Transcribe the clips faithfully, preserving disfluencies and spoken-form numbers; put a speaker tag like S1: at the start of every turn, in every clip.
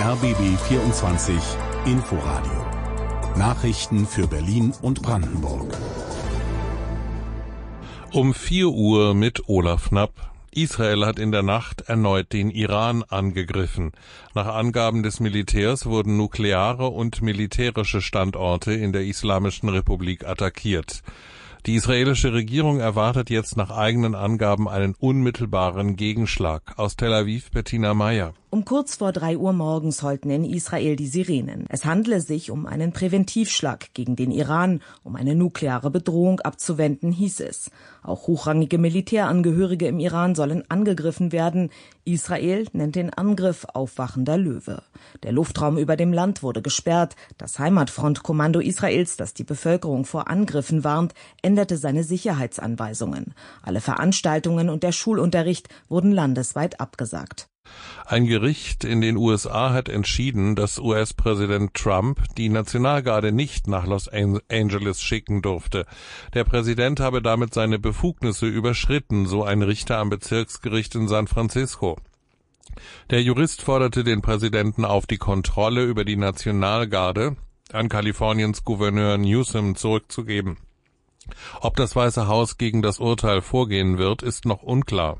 S1: R B B vierundzwanzig Inforadio. Nachrichten für Berlin und Brandenburg.
S2: Um vier Uhr mit Olaf Knapp. Israel hat in der Nacht erneut den Iran angegriffen. Nach Angaben des Militärs wurden nukleare und militärische Standorte in der Islamischen Republik attackiert. Die israelische Regierung erwartet jetzt nach eigenen Angaben einen unmittelbaren Gegenschlag. Aus Tel Aviv Bettina Meyer.
S3: Um kurz vor drei Uhr morgens heulten in Israel die Sirenen. Es handle sich um einen Präventivschlag gegen den Iran, um eine nukleare Bedrohung abzuwenden, hieß es. Auch hochrangige Militärangehörige im Iran sollen angegriffen werden. Israel nennt den Angriff aufwachender Löwe. Der Luftraum über dem Land wurde gesperrt. Das Heimatfrontkommando Israels, das die Bevölkerung vor Angriffen warnt, änderte seine Sicherheitsanweisungen. Alle Veranstaltungen und der Schulunterricht wurden landesweit abgesagt.
S2: Ein Gericht in den U S A hat entschieden, dass U S-Präsident Trump die Nationalgarde nicht nach Los Angeles schicken durfte. Der Präsident habe damit seine Befugnisse überschritten, so ein Richter am Bezirksgericht in San Francisco. Der Jurist forderte den Präsidenten auf, die Kontrolle über die Nationalgarde an Kaliforniens Gouverneur Newsom zurückzugeben. Ob das Weiße Haus gegen das Urteil vorgehen wird, ist noch unklar.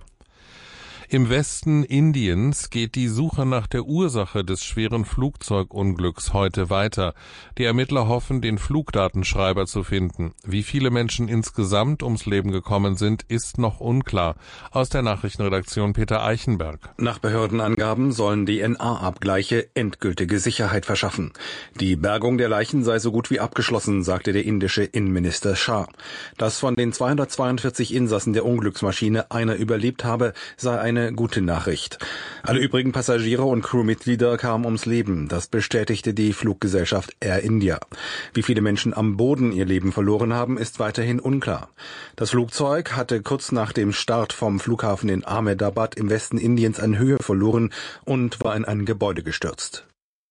S2: Im Westen Indiens geht die Suche nach der Ursache des schweren Flugzeugunglücks heute weiter. Die Ermittler hoffen, den Flugdatenschreiber zu finden. Wie viele Menschen insgesamt ums Leben gekommen sind, ist noch unklar. Aus der Nachrichtenredaktion Peter Eichenberg.
S4: Nach Behördenangaben sollen D N A-Abgleiche endgültige Sicherheit verschaffen. Die Bergung der Leichen sei so gut wie abgeschlossen, sagte der indische Innenminister Shah. Dass von den zweihundertzweiundvierzig Insassen der Unglücksmaschine einer überlebt habe, sei eine gute Nachricht. Alle übrigen Passagiere und Crewmitglieder kamen ums Leben. Das bestätigte die Fluggesellschaft Air India. Wie viele Menschen am Boden ihr Leben verloren haben, ist weiterhin unklar. Das Flugzeug hatte kurz nach dem Start vom Flughafen in Ahmedabad im Westen Indiens an Höhe verloren und war in ein Gebäude gestürzt.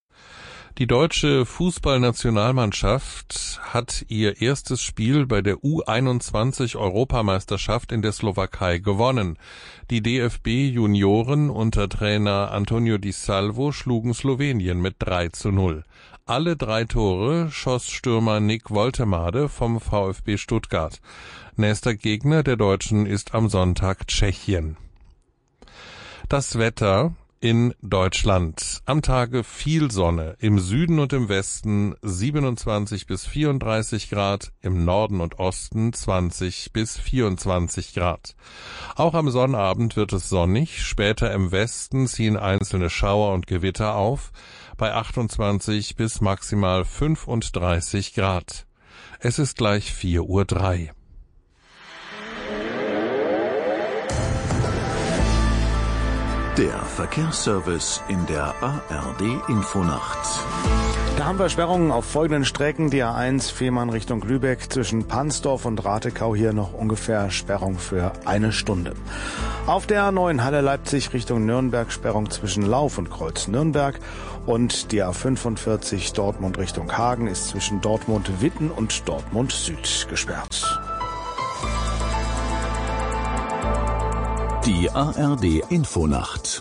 S2: Die deutsche Fußballnationalmannschaft hat ihr erstes Spiel bei der U einundzwanzig Europameisterschaft in der Slowakei gewonnen. Die D F B-Junioren unter Trainer Antonio Di Salvo schlugen Slowenien mit drei zu null. Alle drei Tore schoss Stürmer Nick Woltemade vom VfB Stuttgart. Nächster Gegner der Deutschen ist am Sonntag Tschechien. Das Wetter in Deutschland. Am Tage viel Sonne, im Süden und im Westen siebenundzwanzig bis vierunddreißig Grad, im Norden und Osten zwanzig bis vierundzwanzig Grad. Auch am Sonnabend wird es sonnig, später im Westen ziehen einzelne Schauer und Gewitter auf, bei achtundzwanzig bis maximal fünfunddreißig Grad. Es ist gleich vier Uhr drei.
S5: Der Verkehrsservice in der A R D-Infonacht.
S6: Da haben wir Sperrungen auf folgenden Strecken. Die A eins Fehmarn Richtung Lübeck, zwischen Pansdorf und Ratekau hier noch ungefähr Sperrung für eine Stunde. Auf der A neun Halle Leipzig Richtung Nürnberg Sperrung zwischen Lauf und Kreuz Nürnberg. Und die A fünfundvierzig Dortmund Richtung Hagen ist zwischen Dortmund Witten und Dortmund Süd gesperrt.
S5: Die A R D-Infonacht.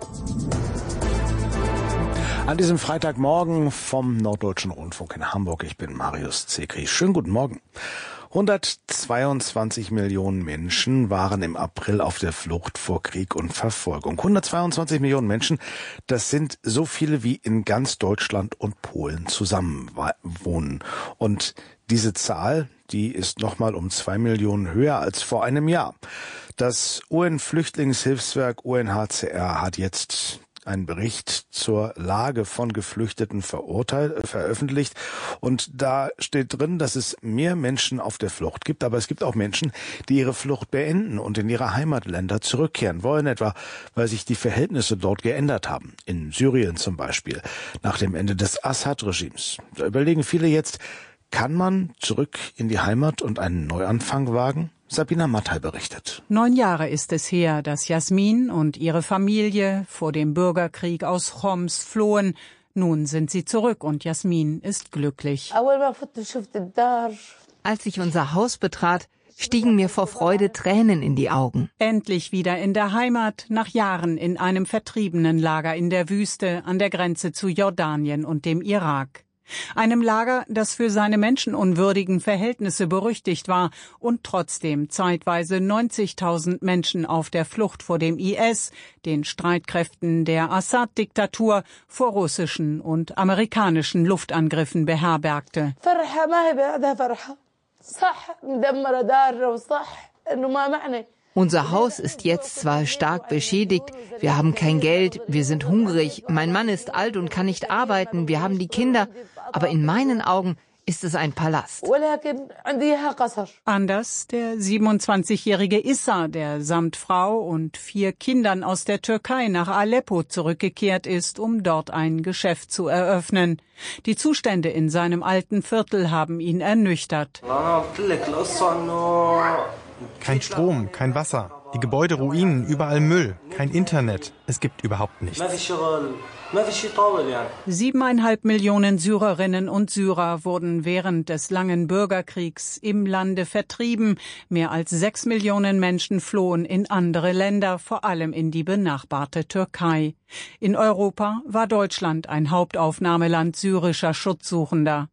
S6: An diesem Freitagmorgen vom Norddeutschen Rundfunk in Hamburg. Ich bin Marius Zekri. Schönen guten Morgen. hundertzweiundzwanzig Millionen Menschen waren im April auf der Flucht vor Krieg und Verfolgung. hundertzweiundzwanzig Millionen Menschen, das sind so viele wie in ganz Deutschland und Polen zusammen wohnen. Und diese Zahl, die ist nochmal um zwei Millionen höher als vor einem Jahr. Das U N-Flüchtlingshilfswerk U N H C R hat jetzt einen Bericht zur Lage von Geflüchteten verurteilt, veröffentlicht. Und da steht drin, dass es mehr Menschen auf der Flucht gibt, aber es gibt auch Menschen, die ihre Flucht beenden und in ihre Heimatländer zurückkehren wollen, etwa weil sich die Verhältnisse dort geändert haben. In Syrien zum Beispiel, nach dem Ende des Assad-Regimes. Da überlegen viele jetzt, kann man zurück in die Heimat und einen Neuanfang wagen? Sabina Mattei berichtet.
S7: Neun Jahre ist es her, dass Jasmin und ihre Familie vor dem Bürgerkrieg aus Choms flohen. Nun sind sie zurück und Jasmin ist glücklich.
S8: Als ich unser Haus betrat, stiegen mir vor Freude Tränen in die Augen.
S7: Endlich wieder in der Heimat, nach Jahren in einem Vertriebenenlager in der Wüste an der Grenze zu Jordanien und dem Irak. Einem Lager, das für seine menschenunwürdigen Verhältnisse berüchtigt war und trotzdem zeitweise neunzigtausend Menschen auf der Flucht vor dem I S, den Streitkräften der Assad-Diktatur, vor russischen und amerikanischen Luftangriffen beherbergte.
S8: Unser Haus ist jetzt zwar stark beschädigt, wir haben kein Geld, wir sind hungrig, mein Mann ist alt und kann nicht arbeiten, wir haben die Kinder, aber in meinen Augen ist es ein Palast.
S7: Anders der siebenundzwanzigjährige Issa, der samt Frau und vier Kindern aus der Türkei nach Aleppo zurückgekehrt ist, um dort ein Geschäft zu eröffnen. Die Zustände in seinem alten Viertel haben ihn ernüchtert.
S9: Kein Strom, kein Wasser, die Gebäude ruinen, überall Müll, kein Internet, es gibt überhaupt nichts.
S7: Siebeneinhalb Millionen Syrerinnen und Syrer wurden während des langen Bürgerkriegs im Lande vertrieben. Mehr als sechs Millionen Menschen flohen in andere Länder, vor allem in die benachbarte Türkei. In Europa war Deutschland ein Hauptaufnahmeland syrischer Schutzsuchender.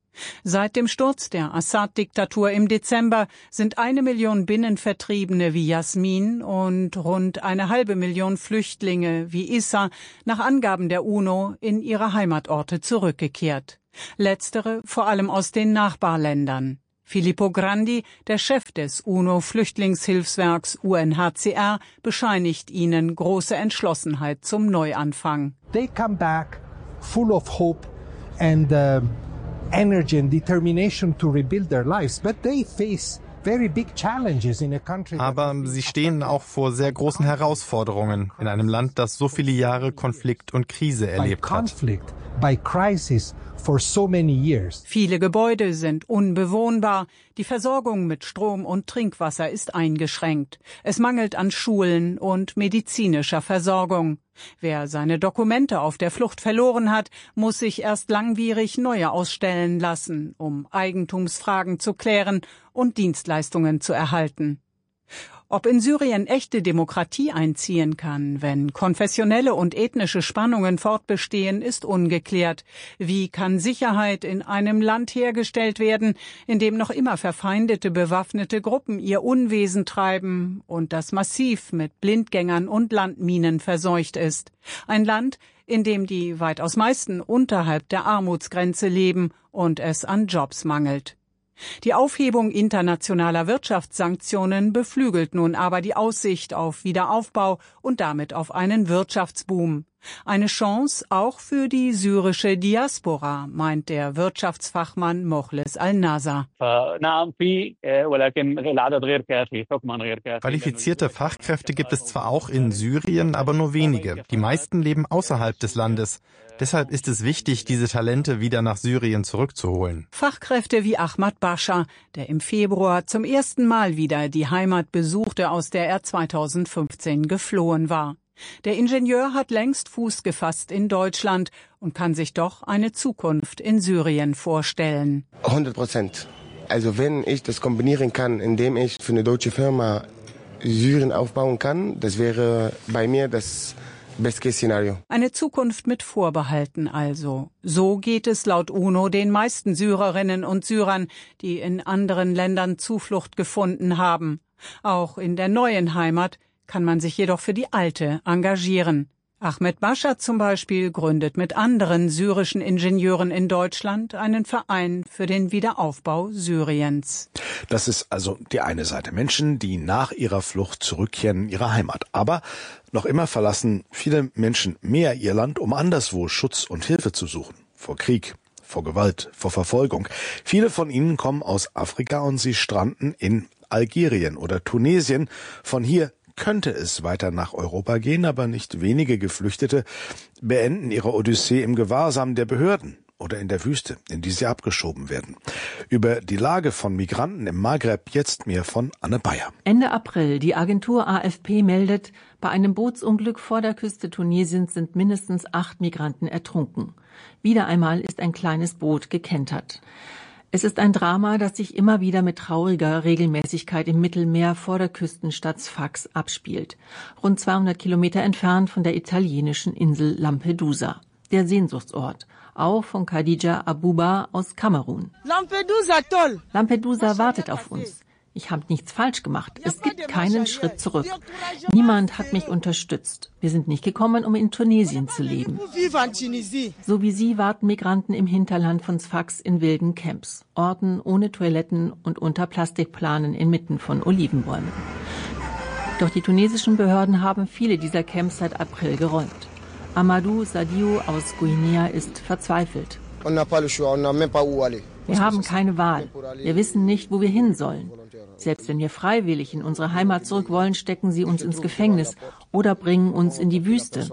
S7: Seit dem Sturz der Assad-Diktatur im Dezember sind eine Million Binnenvertriebene wie Jasmin und rund eine halbe Million Flüchtlinge wie Issa nach Angaben der UNO in ihre Heimatorte zurückgekehrt. Letztere vor allem aus den Nachbarländern. Filippo Grandi, der Chef des UNO-Flüchtlingshilfswerks U N H C R, bescheinigt ihnen große Entschlossenheit zum Neuanfang.
S10: They come back full of hope and uh energy and determination to rebuild their lives, but they face very big challenges in a country.
S9: Aber sie stehen auch vor sehr großen Herausforderungen in einem Land, das so viele Jahre Konflikt und Krise erlebt hat.
S10: Conflict, by crisis for so many years.
S7: Viele Gebäude sind unbewohnbar, die Versorgung mit Strom und Trinkwasser ist eingeschränkt. Es mangelt an Schulen und medizinischer Versorgung. Wer seine Dokumente auf der Flucht verloren hat, muss sich erst langwierig neue ausstellen lassen, um Eigentumsfragen zu klären und Dienstleistungen zu erhalten. Ob in Syrien echte Demokratie einziehen kann, wenn konfessionelle und ethnische Spannungen fortbestehen, ist ungeklärt. Wie kann Sicherheit in einem Land hergestellt werden, in dem noch immer verfeindete bewaffnete Gruppen ihr Unwesen treiben und das massiv mit Blindgängern und Landminen verseucht ist? Ein Land, in dem die weitaus meisten unterhalb der Armutsgrenze leben und es an Jobs mangelt. Die Aufhebung internationaler Wirtschaftssanktionen beflügelt nun aber die Aussicht auf Wiederaufbau und damit auf einen Wirtschaftsboom. Eine Chance auch für die syrische Diaspora, meint der Wirtschaftsfachmann Mochles Al-Nasser.
S9: Qualifizierte Fachkräfte gibt es zwar auch in Syrien, aber nur wenige. Die meisten leben außerhalb des Landes. Deshalb ist es wichtig, diese Talente wieder nach Syrien zurückzuholen.
S7: Fachkräfte wie Ahmad Bascha, der im Februar zum ersten Mal wieder die Heimat besuchte, aus der er zweitausendfünfzehn geflohen war. Der Ingenieur hat längst Fuß gefasst in Deutschland und kann sich doch eine Zukunft in Syrien vorstellen.
S11: hundert Prozent. Also wenn ich das kombinieren kann, indem ich für eine deutsche Firma Syrien aufbauen kann, das wäre bei mir das Best-Case-Szenario.
S7: Eine Zukunft mit Vorbehalten also. So geht es laut UNO den meisten Syrerinnen und Syrern, die in anderen Ländern Zuflucht gefunden haben. Auch in der neuen Heimat kann man sich jedoch für die alte engagieren. Ahmed Bascha zum Beispiel gründet mit anderen syrischen Ingenieuren in Deutschland einen Verein für den Wiederaufbau Syriens.
S6: Das ist also die eine Seite. Menschen, die nach ihrer Flucht zurückkehren in ihre Heimat. Aber noch immer verlassen viele Menschen mehr ihr Land, um anderswo Schutz und Hilfe zu suchen. Vor Krieg, vor Gewalt, vor Verfolgung. Viele von ihnen kommen aus Afrika und sie stranden in Algerien oder Tunesien. Von hier könnte es weiter nach Europa gehen, aber nicht wenige Geflüchtete beenden ihre Odyssee im Gewahrsam der Behörden oder in der Wüste, in die sie abgeschoben werden. Über die Lage von Migranten im Maghreb jetzt mehr von Anne Bayer.
S12: Ende April, die Agentur A F P meldet, bei einem Bootsunglück vor der Küste Tunesiens sind mindestens acht Migranten ertrunken. Wieder einmal ist ein kleines Boot gekentert. Es ist ein Drama, das sich immer wieder mit trauriger Regelmäßigkeit im Mittelmeer vor der Küstenstadt Sfax abspielt, rund zweihundert Kilometer entfernt von der italienischen Insel Lampedusa, der Sehnsuchtsort, auch von Khadija Abouba aus Kamerun.
S13: Lampedusa, toll!
S12: Lampedusa wartet auf uns. Ich habe nichts falsch gemacht. Es gibt keinen Schritt zurück. Niemand hat mich unterstützt. Wir sind nicht gekommen, um in Tunesien zu leben. So wie Sie warten Migranten im Hinterland von Sfax in wilden Camps, Orten ohne Toiletten und unter Plastikplanen inmitten von Olivenbäumen. Doch die tunesischen Behörden haben viele dieser Camps seit April geräumt. Amadou Sadiou aus Guinea ist verzweifelt. Wir haben keine Wahl. Wir wissen nicht, wo wir hin sollen. Selbst wenn wir freiwillig in unsere Heimat zurück wollen, stecken sie uns ins Gefängnis oder bringen uns in die Wüste.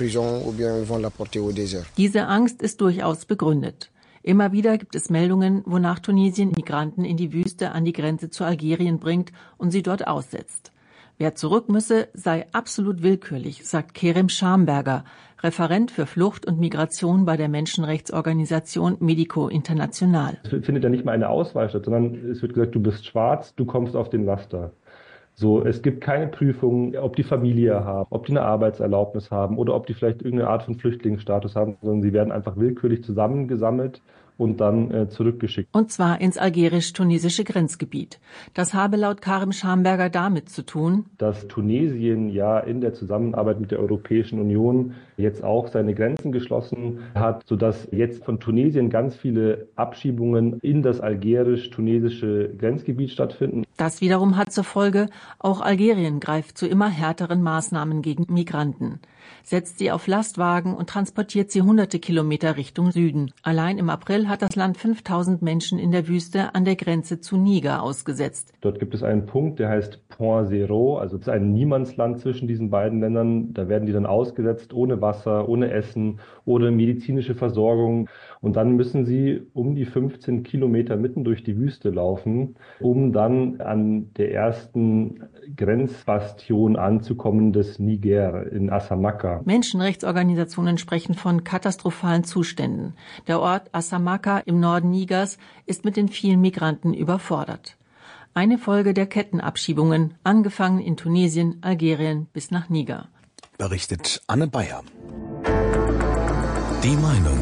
S12: Diese Angst ist durchaus begründet. Immer wieder gibt es Meldungen, wonach Tunesien Migranten in die Wüste an die Grenze zu Algerien bringt und sie dort aussetzt. Wer zurück müsse, sei absolut willkürlich, sagt Kerem Schamberger, Referent für Flucht und Migration bei der Menschenrechtsorganisation Medico International.
S14: Es findet ja nicht mal eine Auswahl statt, sondern es wird gesagt, du bist schwarz, du kommst auf den Laster. So, es gibt keine Prüfung, ob die Familie haben, ob die eine Arbeitserlaubnis haben oder ob die vielleicht irgendeine Art von Flüchtlingsstatus haben, sondern sie werden einfach willkürlich zusammengesammelt und dann äh, zurückgeschickt.
S12: Und zwar ins algerisch-tunesische Grenzgebiet. Das habe laut Kerem Schamberger damit zu tun,
S14: dass Tunesien ja in der Zusammenarbeit mit der Europäischen Union jetzt auch seine Grenzen geschlossen hat, sodass jetzt von Tunesien ganz viele Abschiebungen in das algerisch-tunesische Grenzgebiet stattfinden.
S12: Das wiederum hat zur Folge, auch Algerien greift zu immer härteren Maßnahmen gegen Migranten, setzt sie auf Lastwagen und transportiert sie hunderte Kilometer Richtung Süden. Allein im April hat das Land fünftausend Menschen in der Wüste an der Grenze zu Niger ausgesetzt.
S14: Dort gibt es einen Punkt, der heißt Point Zero, also es ist ein Niemandsland zwischen diesen beiden Ländern. Da werden die dann ausgesetzt, ohne Wasser, ohne Essen, ohne medizinische Versorgung. Und dann müssen sie um die fünfzehn Kilometer mitten durch die Wüste laufen, um dann an der ersten Grenzbastion anzukommen des Niger in Assamaka.
S12: Menschenrechtsorganisationen sprechen von katastrophalen Zuständen. Der Ort Assamaka im Norden Nigers ist mit den vielen Migranten überfordert. Eine Folge der Kettenabschiebungen, angefangen in Tunesien, Algerien bis nach Niger.
S6: Berichtet Anne Bayer.
S1: Die Meinung.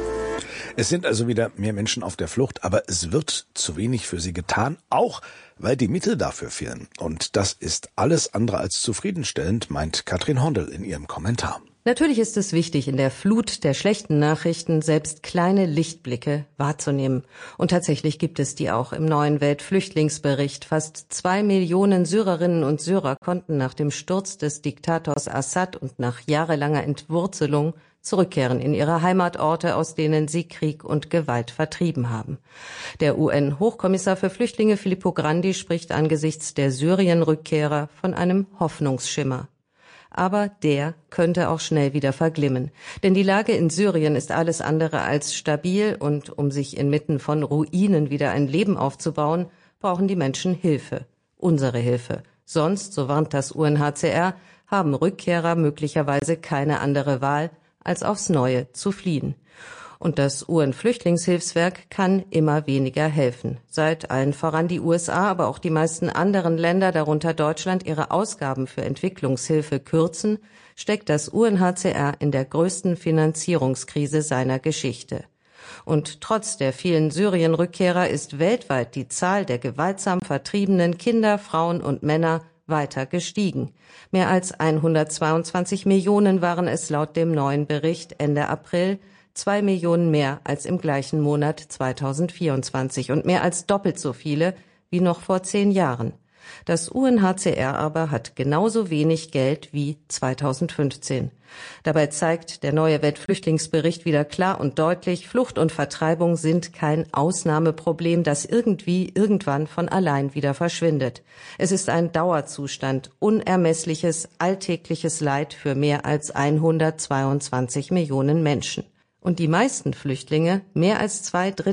S6: Es sind also wieder mehr Menschen auf der Flucht, aber es wird zu wenig für sie getan, auch weil die Mittel dafür fehlen. Und das ist alles andere als zufriedenstellend, meint Katrin Hondel in ihrem Kommentar.
S15: Natürlich ist es wichtig, in der Flut der schlechten Nachrichten selbst kleine Lichtblicke wahrzunehmen. Und tatsächlich gibt es die auch im neuen Weltflüchtlingsbericht. Fast zwei Millionen Syrerinnen und Syrer konnten nach dem Sturz des Diktators Assad und nach jahrelanger Entwurzelung zurückkehren in ihre Heimatorte, aus denen sie Krieg und Gewalt vertrieben haben. Der U N-Hochkommissar für Flüchtlinge Filippo Grandi spricht angesichts der Syrien-Rückkehrer von einem Hoffnungsschimmer. Aber der könnte auch schnell wieder verglimmen. Denn die Lage in Syrien ist alles andere als stabil und um sich inmitten von Ruinen wieder ein Leben aufzubauen, brauchen die Menschen Hilfe. Unsere Hilfe. Sonst, so warnt das U N H C R, haben Rückkehrer möglicherweise keine andere Wahl, als aufs Neue zu fliehen. Und das U N-Flüchtlingshilfswerk kann immer weniger helfen. Seit allen voran die U S A, aber auch die meisten anderen Länder, darunter Deutschland, ihre Ausgaben für Entwicklungshilfe kürzen, steckt das U N H C R in der größten Finanzierungskrise seiner Geschichte. Und trotz der vielen Syrien-Rückkehrer ist weltweit die Zahl der gewaltsam vertriebenen Kinder, Frauen und Männer weiter gestiegen. Mehr als hundertzweiundzwanzig Millionen waren es laut dem neuen Bericht Ende April, zwei Millionen mehr als im gleichen Monat zweitausendvierundzwanzig und mehr als doppelt so viele wie noch vor zehn Jahren. Das U N H C R aber hat genauso wenig Geld wie zweitausendfünfzehn. Dabei zeigt der neue Weltflüchtlingsbericht wieder klar und deutlich, Flucht und Vertreibung sind kein Ausnahmeproblem, das irgendwie irgendwann von allein wieder verschwindet. Es ist ein Dauerzustand, unermessliches, alltägliches Leid für mehr als hundertzweiundzwanzig Millionen Menschen. Und die meisten Flüchtlinge, mehr als zwei Drittel,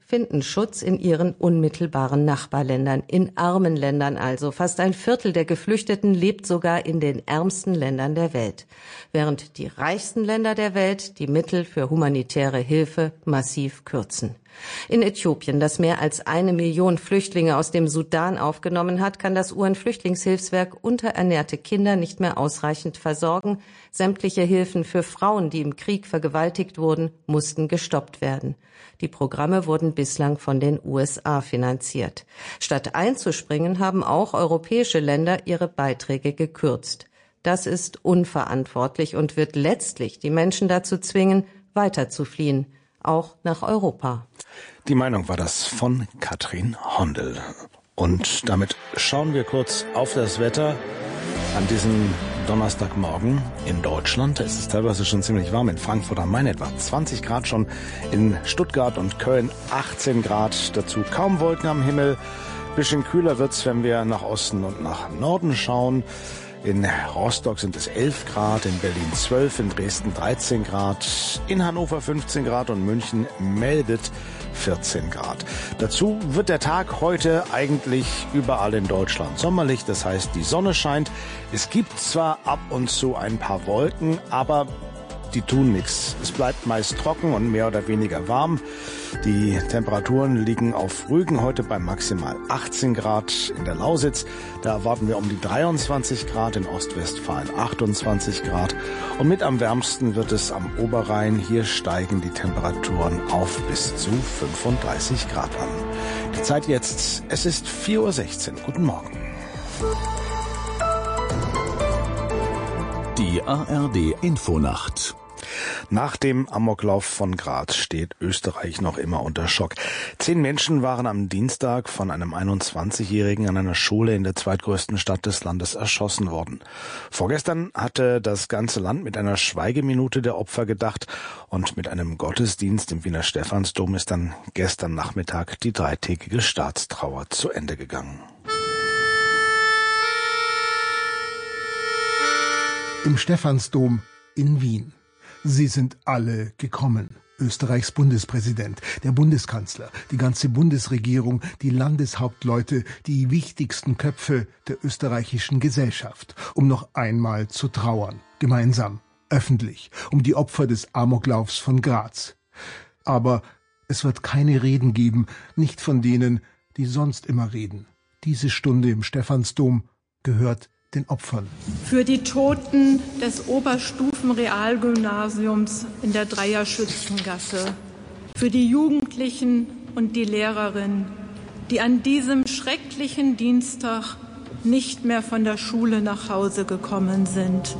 S15: finden Schutz in ihren unmittelbaren Nachbarländern, in armen Ländern also. Fast ein Viertel der Geflüchteten lebt sogar in den ärmsten Ländern der Welt, während die reichsten Länder der Welt die Mittel für humanitäre Hilfe massiv kürzen. In Äthiopien, das mehr als eine Million Flüchtlinge aus dem Sudan aufgenommen hat, kann das U N-Flüchtlingshilfswerk unterernährte Kinder nicht mehr ausreichend versorgen. Sämtliche Hilfen für Frauen, die im Krieg vergewaltigt wurden, mussten gestoppt werden. Die Programme wurden bislang von den U S A finanziert. Statt einzuspringen, haben auch europäische Länder ihre Beiträge gekürzt. Das ist unverantwortlich und wird letztlich die Menschen dazu zwingen, weiter zu fliehen, auch nach Europa.
S6: Die Meinung war das von Katrin Hondel. Und damit schauen wir kurz auf das Wetter an diesem Donnerstagmorgen in Deutschland. Es ist teilweise schon ziemlich warm. In Frankfurt am Main etwa zwanzig Grad schon. In Stuttgart und Köln achtzehn Grad. Dazu kaum Wolken am Himmel. Bisschen kühler wird's, wenn wir nach Osten und nach Norden schauen. In Rostock sind es elf Grad, in Berlin zwölf, in Dresden dreizehn Grad, in Hannover fünfzehn Grad und München meldet vierzehn Grad. Dazu wird der Tag heute eigentlich überall in Deutschland sommerlich, das heißt, die Sonne scheint. Es gibt zwar ab und zu ein paar Wolken, aber die tun nichts. Es bleibt meist trocken und mehr oder weniger warm. Die Temperaturen liegen auf Rügen heute bei maximal achtzehn Grad. In der Lausitz, da erwarten wir um die dreiundzwanzig Grad, in Ostwestfalen achtundzwanzig Grad. Und mit am wärmsten wird es am Oberrhein. Hier steigen die Temperaturen auf bis zu fünfunddreißig Grad an. Die Zeit jetzt, es ist vier Uhr sechzehn. Guten Morgen.
S5: Die A R D-Infonacht.
S6: Nach dem Amoklauf von Graz steht Österreich noch immer unter Schock. Zehn Menschen waren am Dienstag von einem einundzwanzigjährigen an einer Schule in der zweitgrößten Stadt des Landes erschossen worden. Vorgestern hatte das ganze Land mit einer Schweigeminute der Opfer gedacht und mit einem Gottesdienst im Wiener Stephansdom ist dann gestern Nachmittag die dreitägige Staatstrauer zu Ende gegangen.
S10: Im Stephansdom in Wien. Sie sind alle gekommen. Österreichs Bundespräsident, der Bundeskanzler, die ganze Bundesregierung, die Landeshauptleute, die wichtigsten Köpfe der österreichischen Gesellschaft, um noch einmal zu trauern. Gemeinsam, öffentlich, um die Opfer des Amoklaufs von Graz. Aber es wird keine Reden geben, nicht von denen, die sonst immer reden. Diese Stunde im Stephansdom gehört den Opfern.
S13: Für die Toten des Oberstufenrealgymnasiums in der Dreierschützengasse. Für die Jugendlichen und die Lehrerin, die an diesem schrecklichen Dienstag nicht mehr von der Schule nach Hause gekommen sind.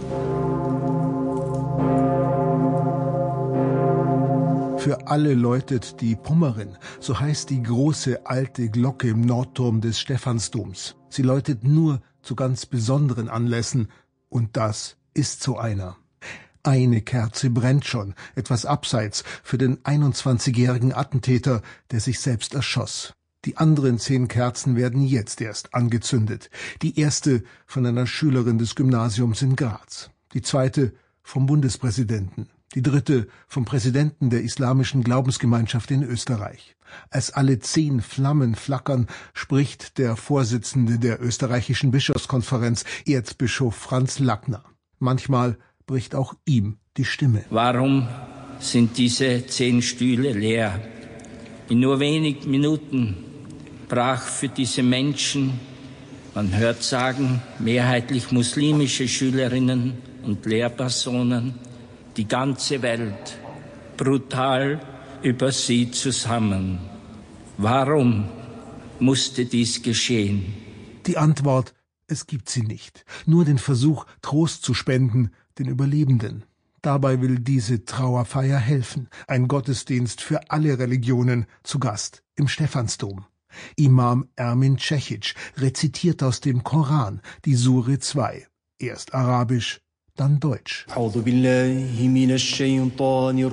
S10: Für alle läutet die Pummerin, so heißt die große alte Glocke im Nordturm des Stephansdoms. Sie läutet nur zu ganz besonderen Anlässen, und das ist so einer. Eine Kerze brennt schon, etwas abseits, für den einundzwanzigjährigen Attentäter, der sich selbst erschoss. Die anderen zehn Kerzen werden jetzt erst angezündet. Die erste von einer Schülerin des Gymnasiums in Graz, die zweite vom Bundespräsidenten, die dritte vom Präsidenten der islamischen Glaubensgemeinschaft in Österreich. Als alle zehn Flammen flackern, spricht der Vorsitzende der österreichischen Bischofskonferenz, Erzbischof Franz Lackner. Manchmal bricht auch ihm die Stimme.
S16: Warum sind diese zehn Stühle leer? In nur wenigen Minuten brach für diese Menschen, man hört sagen, mehrheitlich muslimische Schülerinnen und Lehrpersonen, die ganze Welt brutal über sie zusammen. Warum musste dies geschehen?
S10: Die Antwort, es gibt sie nicht. Nur den Versuch, Trost zu spenden, den Überlebenden. Dabei will diese Trauerfeier helfen. Ein Gottesdienst für alle Religionen zu Gast im Stephansdom. Imam Ermin Cehic rezitiert aus dem Koran die Sure zwei. Erst Arabisch, dann Deutsch.
S17: A'udhu billahi minash shaytanir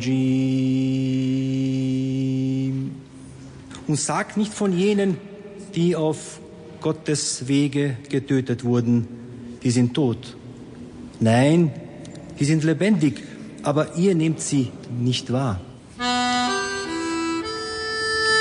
S17: rajim. Und sagt nicht von jenen, die auf Gottes Wege getötet wurden, die sind tot. Nein, die sind lebendig, aber ihr nehmt sie nicht wahr.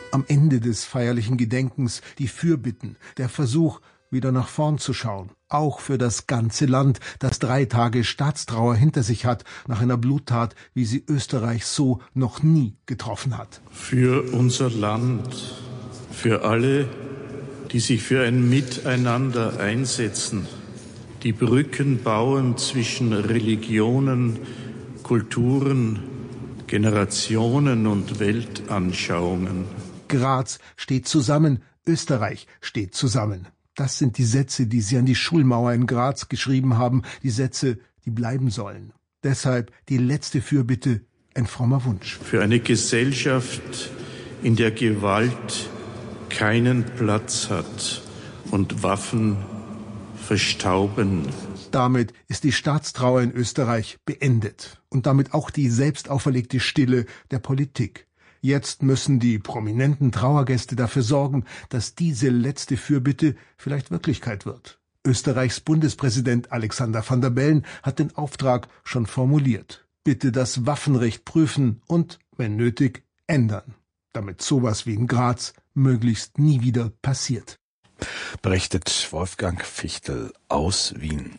S10: Am Ende des feierlichen Gedenkens die Fürbitten, der Versuch, wieder nach vorn zu schauen. Auch für das ganze Land, das drei Tage Staatstrauer hinter sich hat, nach einer Bluttat, wie sie Österreich so noch nie getroffen hat.
S18: Für unser Land, für alle, die sich für ein Miteinander einsetzen, die Brücken bauen zwischen Religionen, Kulturen, Generationen und Weltanschauungen.
S10: Graz steht zusammen, Österreich steht zusammen. Das sind die Sätze, die Sie an die Schulmauer in Graz geschrieben haben, die Sätze, die bleiben sollen. Deshalb die letzte Fürbitte, ein frommer Wunsch.
S18: Für eine Gesellschaft, in der Gewalt keinen Platz hat und Waffen verstauben.
S10: Damit ist die Staatstrauer in Österreich beendet und damit auch die selbst auferlegte Stille der Politik. Jetzt müssen die prominenten Trauergäste dafür sorgen, dass diese letzte Fürbitte vielleicht Wirklichkeit wird. Österreichs Bundespräsident Alexander Van der Bellen hat den Auftrag schon formuliert. Bitte das Waffenrecht prüfen und, wenn nötig, ändern, damit sowas wie in Graz möglichst nie wieder passiert.
S6: Berichtet Wolfgang Fichtel aus Wien.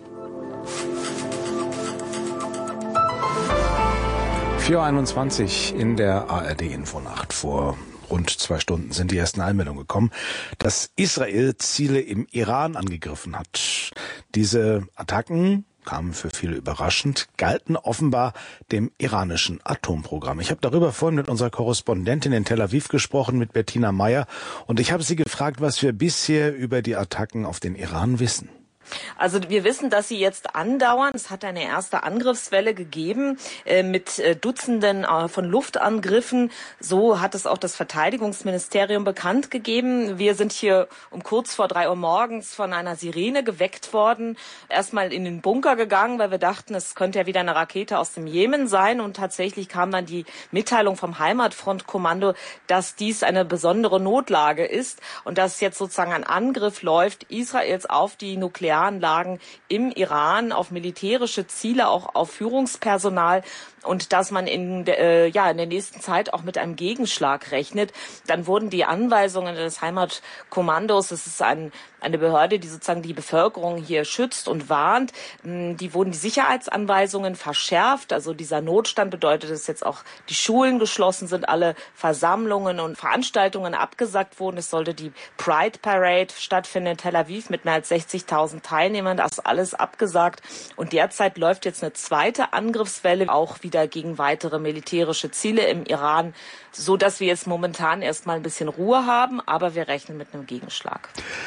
S6: vier Uhr einundzwanzig in der A R D-Infonacht. Vor rund zwei Stunden sind die ersten Einmeldungen gekommen, dass Israel Ziele im Iran angegriffen hat. Diese Attacken kamen für viele überraschend, galten offenbar dem iranischen Atomprogramm. Ich habe darüber vorhin mit unserer Korrespondentin in Tel Aviv gesprochen, mit Bettina Meyer, und ich habe sie gefragt, was wir bisher über die Attacken auf den Iran wissen.
S3: Also wir wissen, dass sie jetzt andauern. Es hat eine erste Angriffswelle gegeben äh, mit äh, Dutzenden äh, von Luftangriffen. So hat es auch das Verteidigungsministerium bekannt gegeben. Wir sind hier um kurz vor drei Uhr morgens von einer Sirene geweckt worden. Erstmal in den Bunker gegangen, weil wir dachten, es könnte ja wieder eine Rakete aus dem Jemen sein. Und tatsächlich kam dann die Mitteilung vom Heimatfrontkommando, dass dies eine besondere Notlage ist und dass jetzt sozusagen ein Angriff läuft Israels auf die Nuklear Anlagen im Iran, auf militärische Ziele, auch auf Führungspersonal, und dass man in, äh, ja, in der nächsten Zeit auch mit einem Gegenschlag rechnet. Dann wurden die Anweisungen des Heimatkommandos, das ist ein, eine Behörde, die sozusagen die Bevölkerung hier schützt und warnt, die wurden die Sicherheitsanweisungen verschärft. Also dieser Notstand bedeutet, dass jetzt auch die Schulen geschlossen sind, alle Versammlungen und Veranstaltungen abgesagt wurden. Es sollte die Pride Parade stattfinden in Tel Aviv mit mehr als sechzigtausend Teilnehmern. Das ist alles abgesagt. Und derzeit läuft jetzt eine zweite Angriffswelle, auch wieder gegen weitere militärische Ziele im Iran, so dass wir jetzt momentan erstmal ein bisschen Ruhe haben, aber wir rechnen mit einem Gegenschlag.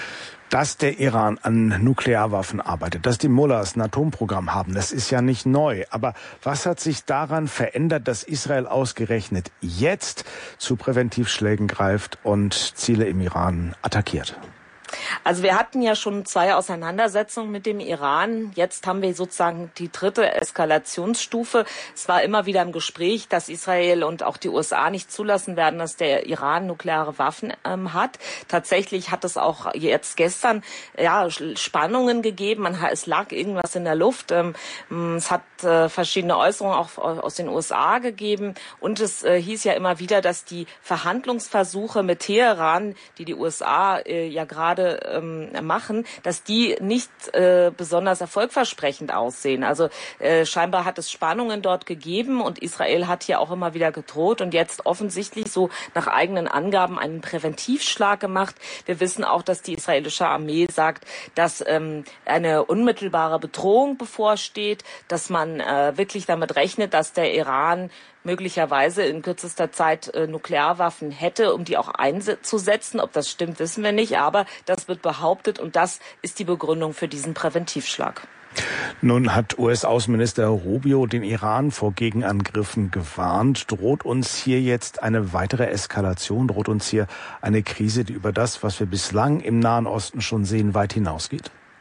S6: Dass der Iran an Nuklearwaffen arbeitet, dass die Mullahs ein Atomprogramm haben, das ist ja nicht neu. Aber was hat sich daran verändert, dass Israel ausgerechnet jetzt zu Präventivschlägen greift und Ziele im Iran attackiert?
S3: Also wir hatten ja schon zwei Auseinandersetzungen mit dem Iran. Jetzt haben wir sozusagen die dritte Eskalationsstufe. Es war immer wieder im Gespräch, dass Israel und auch die U S A nicht zulassen werden, dass der Iran nukleare Waffen ähm, hat. Tatsächlich hat es auch jetzt gestern ja Spannungen gegeben. Man, es lag irgendwas in der Luft. Ähm, es hat äh, verschiedene Äußerungen auch aus den U S A gegeben. Und es äh, hieß ja immer wieder, dass die Verhandlungsversuche mit Teheran, die die U S A äh, ja gerade ähm, machen, dass die nicht äh, besonders erfolgversprechend aussehen. Also äh, scheinbar hat es Spannungen dort gegeben und Israel hat hier auch immer wieder gedroht und jetzt offensichtlich so nach eigenen Angaben einen Präventivschlag gemacht. Wir wissen auch, dass die israelische Armee sagt, dass ähm, eine unmittelbare Bedrohung bevorsteht, dass man äh, wirklich damit rechnet, dass der Iran möglicherweise in kürzester Zeit äh, Nuklearwaffen hätte, um die auch einzusetzen. Ob das stimmt, wissen wir nicht, aber das wird behauptet und das ist die Begründung für diesen Präventivschlag.
S6: Nun hat U S-Außenminister Rubio den Iran vor Gegenangriffen gewarnt. Droht uns hier jetzt eine weitere Eskalation? Droht uns hier eine Krise, die über das, was wir bislang im Nahen Osten schon sehen, weit hinausgeht?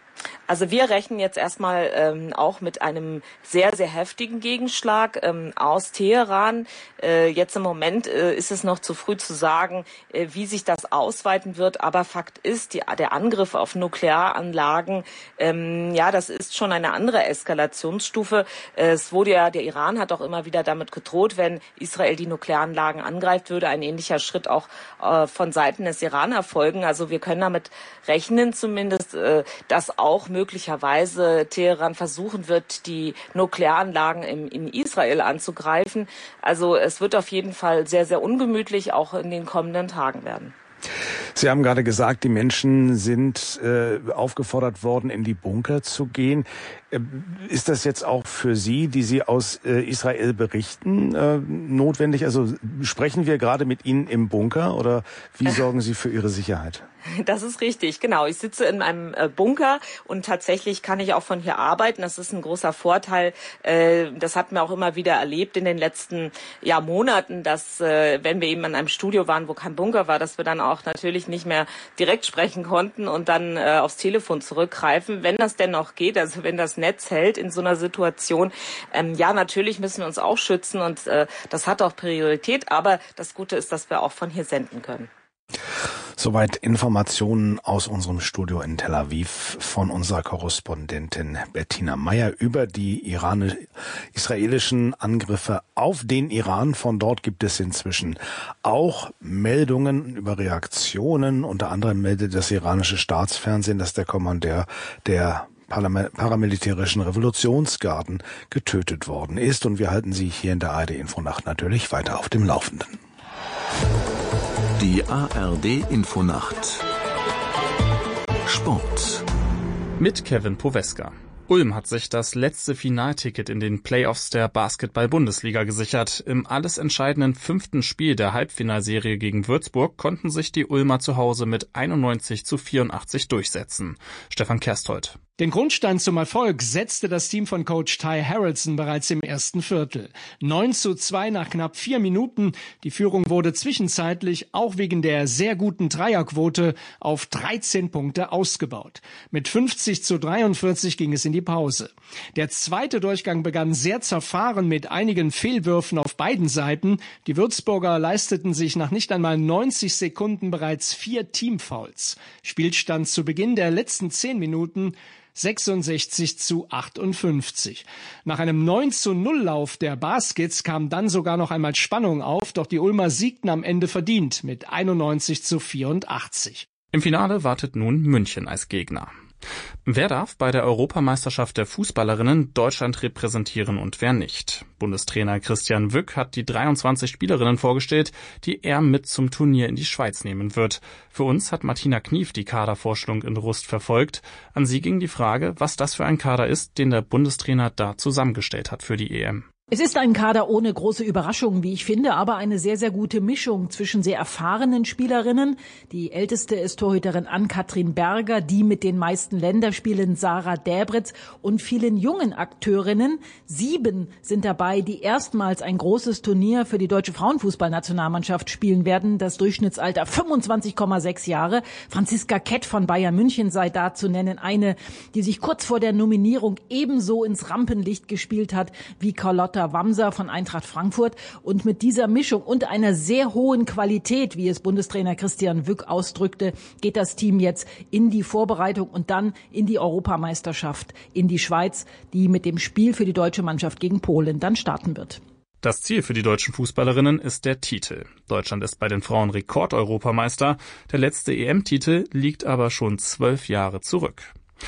S3: Also wir rechnen jetzt erstmal ähm, auch mit einem sehr, sehr heftigen Gegenschlag ähm, aus Teheran. Äh, jetzt im Moment äh, ist es noch zu früh zu sagen, äh, wie sich das ausweiten wird. Aber Fakt ist, die, der Angriff auf Nuklearanlagen, ähm, ja, das ist schon eine andere Eskalationsstufe. Äh, es wurde ja, der Iran hat auch immer wieder damit gedroht, wenn Israel die Nuklearanlagen angreift, würde ein ähnlicher Schritt auch äh, von Seiten des Iran erfolgen. Also wir können damit rechnen zumindest, äh, dass auch möglicherweise Teheran versuchen wird, die Nuklearanlagen im, in Israel anzugreifen. Also es wird auf jeden Fall sehr, sehr ungemütlich auch in den kommenden Tagen werden.
S6: Sie haben gerade gesagt, die Menschen sind äh, aufgefordert worden, in die Bunker zu gehen. Äh, ist das jetzt auch für Sie, die Sie aus äh, Israel berichten, äh, notwendig? Also sprechen wir gerade mit Ihnen im Bunker oder wie sorgen Sie für Ihre Sicherheit?
S3: Das ist richtig, genau. Ich sitze in einem äh, Bunker und tatsächlich kann ich auch von hier arbeiten. Das ist ein großer Vorteil. Äh, das hatten wir auch immer wieder erlebt in den letzten ja, Monaten, dass äh, wenn wir eben in einem Studio waren, wo kein Bunker war, dass wir dann auch natürlich nicht mehr direkt sprechen konnten und dann äh, aufs Telefon zurückgreifen, wenn das denn noch geht, also wenn das Netz hält in so einer Situation. Ähm, ja, natürlich müssen wir uns auch schützen und äh, das hat auch Priorität, aber das Gute ist, dass wir auch von hier senden können.
S6: Soweit Informationen aus unserem Studio in Tel Aviv von unserer Korrespondentin Bettina Meyer über die iranisch-israelischen Angriffe auf den Iran. Von dort gibt es inzwischen auch Meldungen über Reaktionen. Unter anderem meldet das iranische Staatsfernsehen, dass der Kommandeur der paramilitärischen Revolutionsgarden getötet worden ist. Und wir halten Sie hier in der A R D Infonacht natürlich weiter auf dem Laufenden.
S5: Die A R D Infonacht Sport
S19: mit Kevin Poweska. Ulm hat sich das letzte Finalticket in den Playoffs der Basketball-Bundesliga gesichert. Im alles entscheidenden fünften Spiel der Halbfinalserie gegen Würzburg konnten sich die Ulmer zu Hause mit einundneunzig zu vierundachtzig durchsetzen. Stefan Kersthold.
S20: Den Grundstein zum Erfolg setzte das Team von Coach Ty Harrelson bereits im ersten Viertel. neun zu zwei nach knapp vier Minuten. Die Führung wurde zwischenzeitlich auch wegen der sehr guten Dreierquote auf dreizehn Punkte ausgebaut. Mit fünfzig zu dreiundvierzig ging es in die Pause. Der zweite Durchgang begann sehr zerfahren mit einigen Fehlwürfen auf beiden Seiten. Die Würzburger leisteten sich nach nicht einmal neunzig Sekunden bereits vier Teamfouls. Spielstand zu Beginn der letzten zehn Minuten sechsundsechzig zu achtundfünfzig. Nach einem neun zu null Lauf der Baskets kam dann sogar noch einmal Spannung auf, doch die Ulmer siegten am Ende verdient mit einundneunzig zu vierundachtzig.
S19: Im Finale wartet nun München als Gegner. Wer darf bei der Europameisterschaft der Fußballerinnen Deutschland repräsentieren und wer nicht? Bundestrainer Christian Wück hat die dreiundzwanzig Spielerinnen vorgestellt, die er mit zum Turnier in die Schweiz nehmen wird. Für uns hat Martina Knief die Kadervorstellung in Rust verfolgt. An sie ging die Frage, was das für ein Kader ist, den der Bundestrainer da zusammengestellt hat für die E M.
S21: Es ist ein Kader ohne große Überraschungen, wie ich finde, aber eine sehr, sehr gute Mischung zwischen sehr erfahrenen Spielerinnen. Die älteste ist Torhüterin Ann-Kathrin Berger, die mit den meisten Länderspielen Sarah Däbritz und vielen jungen Akteurinnen. Sieben sind dabei, die erstmals ein großes Turnier für die deutsche Frauenfußballnationalmannschaft spielen werden. Das Durchschnittsalter fünfundzwanzig Komma sechs Jahre. Franziska Kett von Bayern München sei da zu nennen. Eine, die sich kurz vor der Nominierung ebenso ins Rampenlicht gespielt hat wie Carlotta Wamser von Eintracht Frankfurt. Und mit dieser Mischung und einer sehr hohen Qualität, wie es Bundestrainer Christian Wück ausdrückte, geht das Team jetzt in die Vorbereitung und dann in die Europameisterschaft in die Schweiz, die mit dem Spiel für die deutsche Mannschaft gegen Polen dann starten wird.
S19: Das Ziel für die deutschen Fußballerinnen ist der Titel. Deutschland ist bei den Frauen Rekord-Europameister. Der letzte E M-Titel liegt aber schon zwölf Jahre zurück.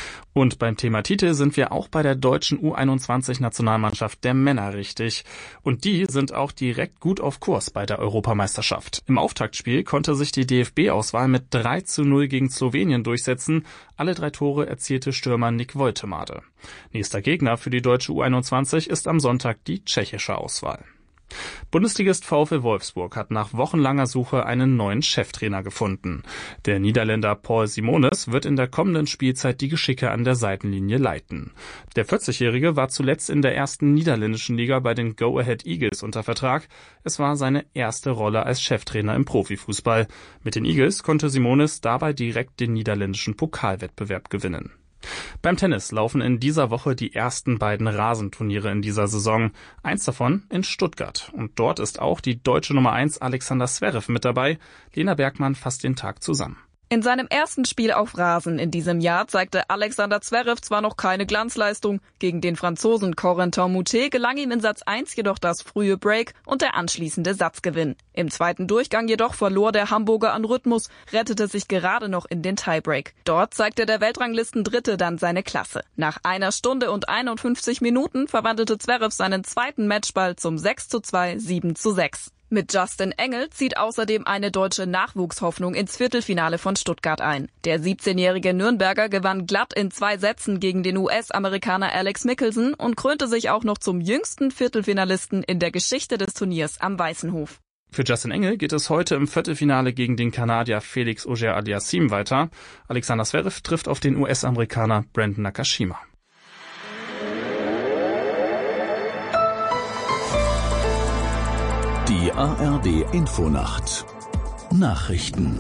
S19: Und beim Thema Titel sind wir auch bei der deutschen U einundzwanzig-Nationalmannschaft der Männer richtig. Und die sind auch direkt gut auf Kurs bei der Europameisterschaft. Im Auftaktspiel konnte sich die D F B-Auswahl mit drei zu null gegen Slowenien durchsetzen. Alle drei Tore erzielte Stürmer Nick Woltemade. Nächster Gegner für die deutsche U einundzwanzig ist am Sonntag die tschechische Auswahl. Bundesligist VfL Wolfsburg hat nach wochenlanger Suche einen neuen Cheftrainer gefunden. Der Niederländer Paul Simonis wird in der kommenden Spielzeit die Geschicke an der Seitenlinie leiten. Der vierzigjährige war zuletzt in der ersten niederländischen Liga bei den Go Ahead Eagles unter Vertrag. Es war seine erste Rolle als Cheftrainer im Profifußball. Mit den Eagles konnte Simonis dabei direkt den niederländischen Pokalwettbewerb gewinnen. Beim Tennis laufen in dieser Woche die ersten beiden Rasenturniere in dieser Saison. Eins davon in Stuttgart. Und dort ist auch die deutsche Nummer eins Alexander Zverev mit dabei. Lena Bergmann fasst den Tag zusammen.
S4: In seinem ersten Spiel auf Rasen in diesem Jahr zeigte Alexander Zverev zwar noch keine Glanzleistung. Gegen den Franzosen Corentin Moutet gelang ihm in Satz eins jedoch das frühe Break und der anschließende Satzgewinn. Im zweiten Durchgang jedoch verlor der Hamburger an Rhythmus, rettete sich gerade noch in den Tiebreak. Dort zeigte der Weltranglistendritte dann seine Klasse. Nach einer Stunde und einundfünfzig Minuten verwandelte Zverev seinen zweiten Matchball zum sechs zu zwei, sieben zu sechs. Mit Justin Engel zieht außerdem eine deutsche Nachwuchshoffnung ins Viertelfinale von Stuttgart ein. Der siebzehnjährige Nürnberger gewann glatt in zwei Sätzen gegen den U S-Amerikaner Alex Mickelson und krönte sich auch noch zum jüngsten Viertelfinalisten in der Geschichte des Turniers am Weißen Hof.
S19: Für Justin Engel geht es heute im Viertelfinale gegen den Kanadier Felix Auger-Aliassime weiter. Alexander Zverev trifft auf den U S-Amerikaner Brandon Nakashima.
S1: Die A R D Infonacht Nachrichten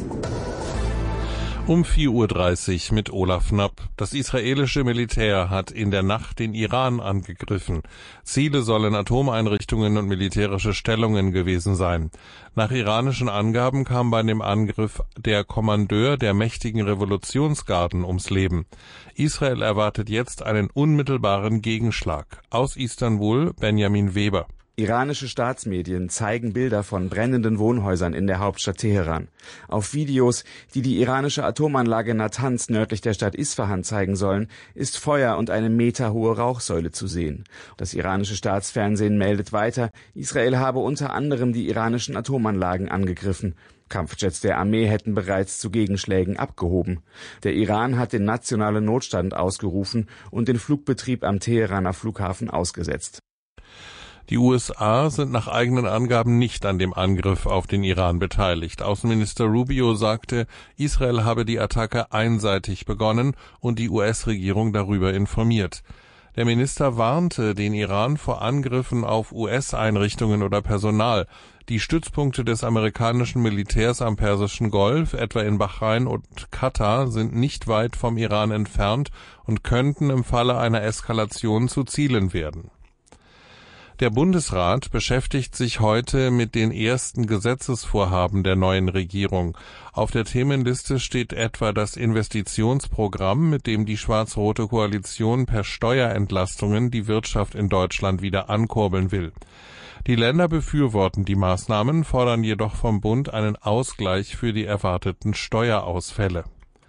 S2: Um vier Uhr dreißig mit Olaf Knapp. Das israelische Militär hat in der Nacht den Iran angegriffen. Ziele sollen Atomeinrichtungen und militärische Stellungen gewesen sein. Nach iranischen Angaben kam bei dem Angriff der Kommandeur der mächtigen Revolutionsgarden ums Leben. Israel erwartet jetzt einen unmittelbaren Gegenschlag. Aus Istanbul Benjamin Weber.
S22: Iranische Staatsmedien zeigen Bilder von brennenden Wohnhäusern in der Hauptstadt Teheran. Auf Videos, die die iranische Atomanlage Natanz nördlich der Stadt Isfahan zeigen sollen, ist Feuer und eine meterhohe Rauchsäule zu sehen. Das iranische Staatsfernsehen meldet weiter, Israel habe unter anderem die iranischen Atomanlagen angegriffen. Kampfjets der Armee hätten bereits zu Gegenschlägen abgehoben. Der Iran hat den nationalen Notstand ausgerufen und den Flugbetrieb am Teheraner Flughafen ausgesetzt.
S2: Die U S A sind nach eigenen Angaben nicht an dem Angriff auf den Iran beteiligt. Außenminister Rubio sagte, Israel habe die Attacke einseitig begonnen und die U S-Regierung darüber informiert. Der Minister warnte den Iran vor Angriffen auf U S-Einrichtungen oder Personal. Die Stützpunkte des amerikanischen Militärs am Persischen Golf, etwa in Bahrain und Katar, sind nicht weit vom Iran entfernt und könnten im Falle einer Eskalation zu Zielen werden. Der Bundesrat beschäftigt sich heute mit den ersten Gesetzesvorhaben der neuen Regierung. Auf der Themenliste steht etwa das Investitionsprogramm, mit dem die schwarz-rote Koalition per Steuerentlastungen die Wirtschaft in Deutschland wieder ankurbeln will. Die Länder befürworten die Maßnahmen, fordern jedoch vom Bund einen Ausgleich für die erwarteten Steuerausfälle.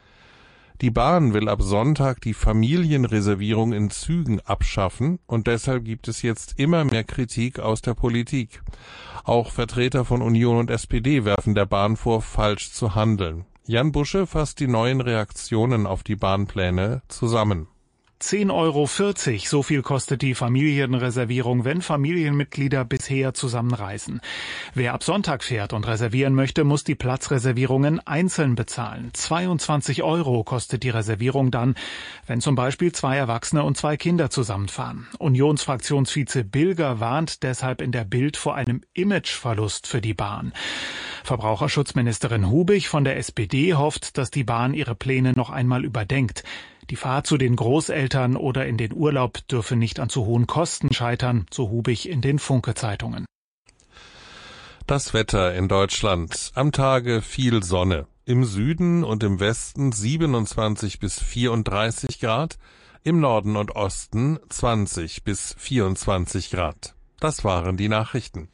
S2: Die Bahn will ab Sonntag die Familienreservierung in Zügen abschaffen und deshalb gibt es jetzt immer mehr Kritik aus der Politik. Auch Vertreter von Union und S P D werfen der Bahn vor, falsch zu handeln. Jan Busche fasst die neuen Reaktionen auf die Bahnpläne zusammen.
S23: zehn Euro vierzig, so viel kostet die Familienreservierung, wenn Familienmitglieder bisher zusammenreisen. Wer ab Sonntag fährt und reservieren möchte, muss die Platzreservierungen einzeln bezahlen. zweiundzwanzig Euro kostet die Reservierung dann, wenn zum Beispiel zwei Erwachsene und zwei Kinder zusammenfahren. Unionsfraktionsvize Bilger warnt deshalb in der Bild vor einem Imageverlust für die Bahn. Verbraucherschutzministerin Hubig von der S P D hofft, dass die Bahn ihre Pläne noch einmal überdenkt. Die Fahrt zu den Großeltern oder in den Urlaub dürfe nicht an zu hohen Kosten scheitern, so Hubig in den Funke-Zeitungen.
S2: Das Wetter in Deutschland. Am Tage viel Sonne. Im Süden und im Westen siebenundzwanzig bis vierunddreißig Grad, im Norden und Osten zwanzig bis vierundzwanzig Grad. Das waren die Nachrichten.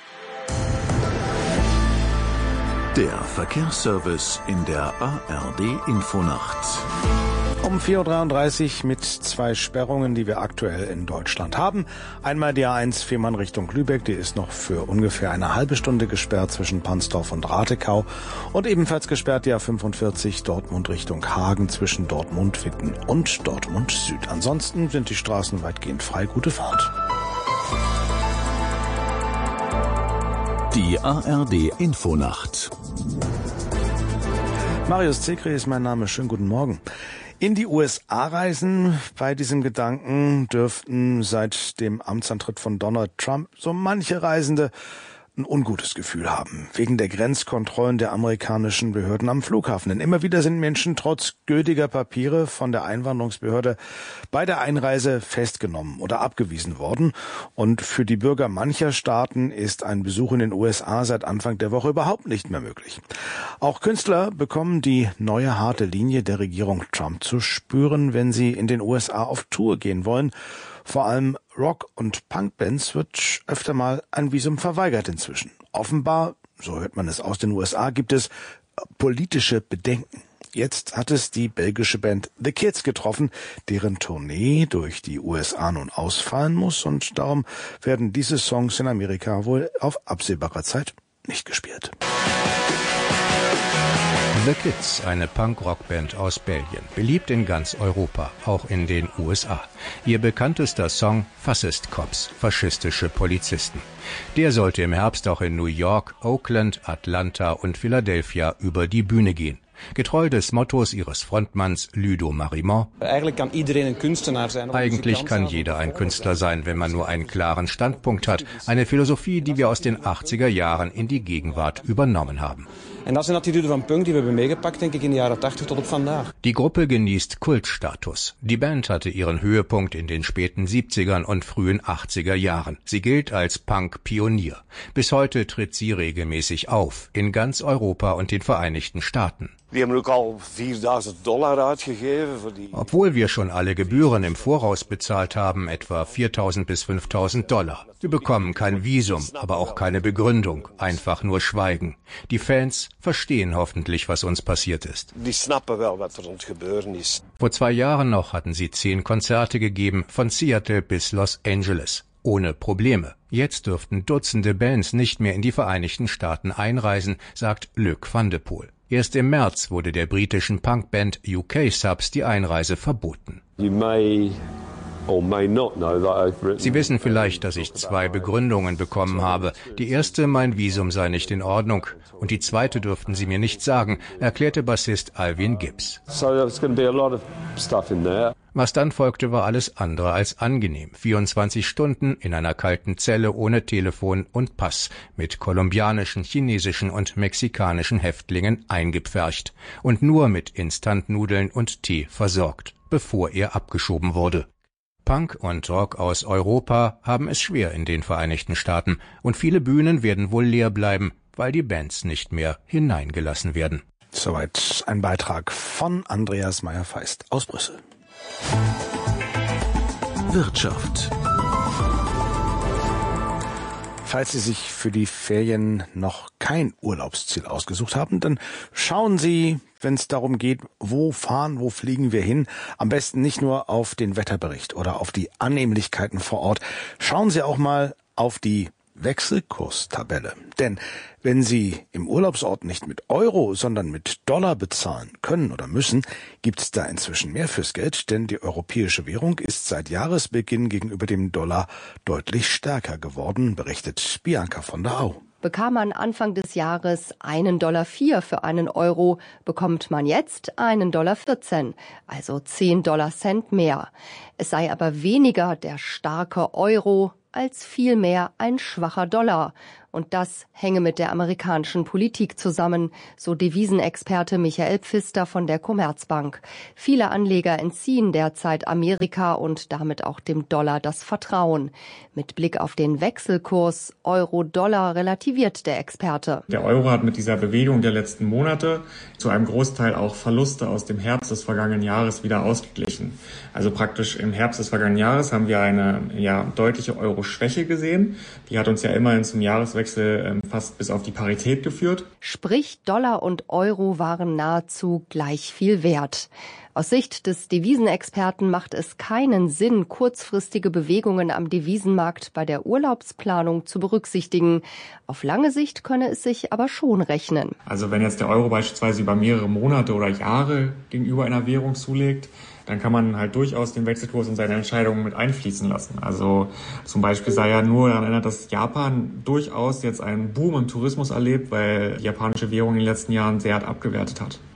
S1: Der Verkehrsservice in der A R D Infonacht.
S6: Um vier Uhr dreiunddreißig mit zwei Sperrungen, die wir aktuell in Deutschland haben. Einmal die A eins Fehmarn Richtung Lübeck, die ist noch für ungefähr eine halbe Stunde gesperrt zwischen Pansdorf und Ratekau. Und ebenfalls gesperrt die A fünfundvierzig Dortmund Richtung Hagen zwischen Dortmund-Witten und Dortmund Süd. Ansonsten sind die Straßen weitgehend frei. Gute Fahrt.
S1: Die A R D Infonacht.
S6: Marius Zekri ist mein Name. Schönen guten Morgen. In die U S A reisen, bei diesem Gedanken dürften seit dem Amtsantritt von Donald Trump so manche Reisende ein ungutes Gefühl haben, wegen der Grenzkontrollen der amerikanischen Behörden am Flughafen. Denn immer wieder sind Menschen trotz gültiger Papiere von der Einwanderungsbehörde bei der Einreise festgenommen oder abgewiesen worden. Und für die Bürger mancher Staaten ist ein Besuch in den U S A seit Anfang der Woche überhaupt nicht mehr möglich. Auch Künstler bekommen die neue harte Linie der Regierung Trump zu spüren, wenn sie in den U S A auf Tour gehen wollen. Vor allem Rock- und Punkbands wird öfter mal ein Visum verweigert inzwischen. Offenbar, so hört man es aus den U S A, gibt es politische Bedenken. Jetzt hat es die belgische Band The Kids getroffen, deren Tournee durch die U S A nun ausfallen muss, und darum werden diese Songs in Amerika wohl auf absehbare Zeit nicht gespielt.
S8: The Kids, eine Punk-Rock-Band aus Belgien, beliebt in ganz Europa, auch in den U S A. Ihr bekanntester Song Fascist Cops, faschistische Polizisten. Der sollte im Herbst auch in New York, Oakland, Atlanta und Philadelphia über die Bühne gehen. Getreu des Mottos ihres Frontmanns Ludo Marimont: Eigentlich kann jeder ein Künstler sein. Eigentlich kann jeder ein Künstler sein, wenn man nur einen klaren Standpunkt hat. Eine Philosophie, die wir aus den achtziger Jahren in die Gegenwart übernommen haben.
S9: En dat zijn attituden van punk die we hebben meegepakt, denk ik, in de jaren tachtig tot op vandaag.
S8: Die Gruppe genießt Kultstatus. Die Band hatte ihren Höhepunkt in den späten siebzigern und frühen achtziger Jahren. Sie gilt als Punk-Pionier. Bis heute tritt sie regelmäßig auf, in ganz Europa und den Vereinigten Staaten.
S11: Die haben ook al vierduizend Dollar uitgegeven voor die.
S8: Obwohl wir schon alle Gebühren im Voraus bezahlt haben, etwa viertausend bis fünftausend Dollar. Wir bekommen kein Visum, aber auch keine Begründung, einfach nur Schweigen. Die Fans verstehen hoffentlich, was uns passiert ist.
S11: Die snappen wel wat er ons gebeuren is.
S8: Vor zwei Jahren noch hatten sie zehn Konzerte gegeben, von Seattle bis Los Angeles. Ohne Probleme. Jetzt dürften Dutzende Bands nicht mehr in die Vereinigten Staaten einreisen, sagt Luc van de Poel. Erst im März wurde der britischen Punkband U K Subs die Einreise verboten.
S11: You may or may not know that I've written.
S8: Sie wissen vielleicht, dass ich zwei Begründungen bekommen habe. Die erste, mein Visum sei nicht in Ordnung. Und die zweite dürften Sie mir nicht sagen, erklärte Bassist Alvin Gibbs.
S11: So there's going to be a lot of stuff in there.
S8: Was dann folgte, war alles andere als angenehm. vierundzwanzig Stunden in einer kalten Zelle ohne Telefon und Pass, mit kolumbianischen, chinesischen und mexikanischen Häftlingen eingepfercht und nur mit Instantnudeln und Tee versorgt, bevor er abgeschoben wurde. Punk und Rock aus Europa haben es schwer in den Vereinigten Staaten und viele Bühnen werden wohl leer bleiben, weil die Bands nicht mehr hineingelassen werden.
S6: Soweit ein Beitrag von Andreas Meyer-Feist aus Brüssel.
S5: Wirtschaft.
S6: Falls Sie sich für die Ferien noch kein Urlaubsziel ausgesucht haben, dann schauen Sie, wenn es darum geht, wo fahren, wo fliegen wir hin, am besten nicht nur auf den Wetterbericht oder auf die Annehmlichkeiten vor Ort. Schauen Sie auch mal auf die Wechselkurstabelle. Denn wenn Sie im Urlaubsort nicht mit Euro, sondern mit Dollar bezahlen können oder müssen, gibt es da inzwischen mehr fürs Geld, denn die europäische Währung ist seit Jahresbeginn gegenüber dem Dollar deutlich stärker geworden, berichtet Bianca von der Au.
S24: Bekam man Anfang des Jahres einen Dollar vier für einen Euro, bekommt man jetzt einen Dollar vierzehn, also zehn Dollar Cent mehr. Es sei aber weniger der starke Euro als vielmehr ein schwacher Dollar. Und das hänge mit der amerikanischen Politik zusammen, so Devisenexperte Michael Pfister von der Commerzbank. Viele Anleger entziehen derzeit Amerika und damit auch dem Dollar das Vertrauen. Mit Blick auf den Wechselkurs Euro-Dollar relativiert der Experte.
S25: Der Euro hat mit dieser Bewegung der letzten Monate zu einem Großteil auch Verluste aus dem Herbst des vergangenen Jahres wieder ausgeglichen. Also praktisch im Herbst des vergangenen Jahres haben wir eine ja, deutliche Euro-Schwäche gesehen. Die hat uns ja immerhin zum Jahreswechsel fast bis auf die Parität geführt.
S24: Sprich, Dollar und Euro waren nahezu gleich viel wert. Aus Sicht des Devisenexperten macht es keinen Sinn, kurzfristige Bewegungen am Devisenmarkt bei der Urlaubsplanung zu berücksichtigen. Auf lange Sicht könne es sich aber schon rechnen.
S25: Also wenn jetzt der Euro beispielsweise über mehrere Monate oder Jahre gegenüber einer Währung zulegt, dann kann man halt durchaus den Wechselkurs in seine Entscheidungen mit einfließen lassen. Also zum Beispiel sei ja nur daran erinnert, dass Japan durchaus jetzt einen Boom im Tourismus erlebt, weil die japanische Währung in den letzten Jahren sehr abgewertet hat.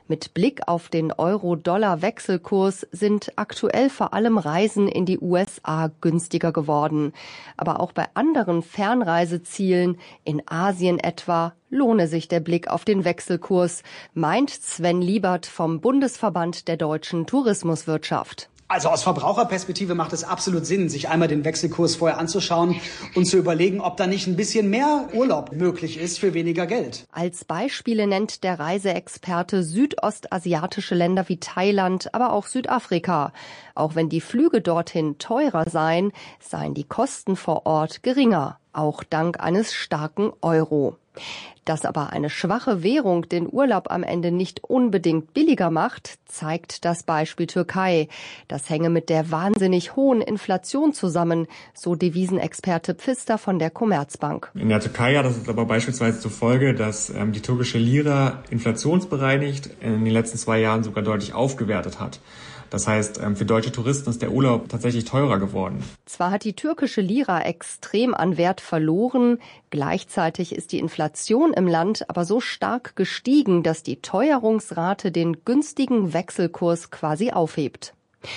S24: Mit Blick auf den Euro-Dollar-Wechselkurs sind aktuell vor allem Reisen in die U S A günstiger geworden. Aber auch bei anderen Fernreisezielen, in Asien etwa, lohne sich der Blick auf den Wechselkurs, meint Sven Liebert vom Bundesverband der deutschen Tourismuswirtschaft.
S7: Also aus Verbraucherperspektive macht es absolut Sinn, sich einmal den Wechselkurs vorher anzuschauen und zu überlegen, ob da nicht ein bisschen mehr Urlaub möglich ist für weniger Geld.
S24: Als Beispiele nennt der Reiseexperte südostasiatische Länder wie Thailand, aber auch Südafrika. Auch wenn die Flüge dorthin teurer seien, seien die Kosten vor Ort geringer, auch dank eines starken Euro. Dass aber eine schwache Währung den Urlaub am Ende nicht unbedingt billiger macht, zeigt das Beispiel Türkei. Das hänge mit der wahnsinnig hohen Inflation zusammen, so Devisenexperte Pfister von der Commerzbank.
S25: In der Türkei hat das aber beispielsweise zur Folge, dass ähm, die türkische Lira inflationsbereinigt in den letzten zwei Jahren sogar deutlich aufgewertet hat. Das heißt, für deutsche Touristen ist der Urlaub tatsächlich teurer geworden.
S24: Zwar hat die türkische Lira extrem an Wert verloren, gleichzeitig ist die Inflation im Land aber so stark gestiegen, dass die Teuerungsrate den günstigen Wechselkurs quasi aufhebt.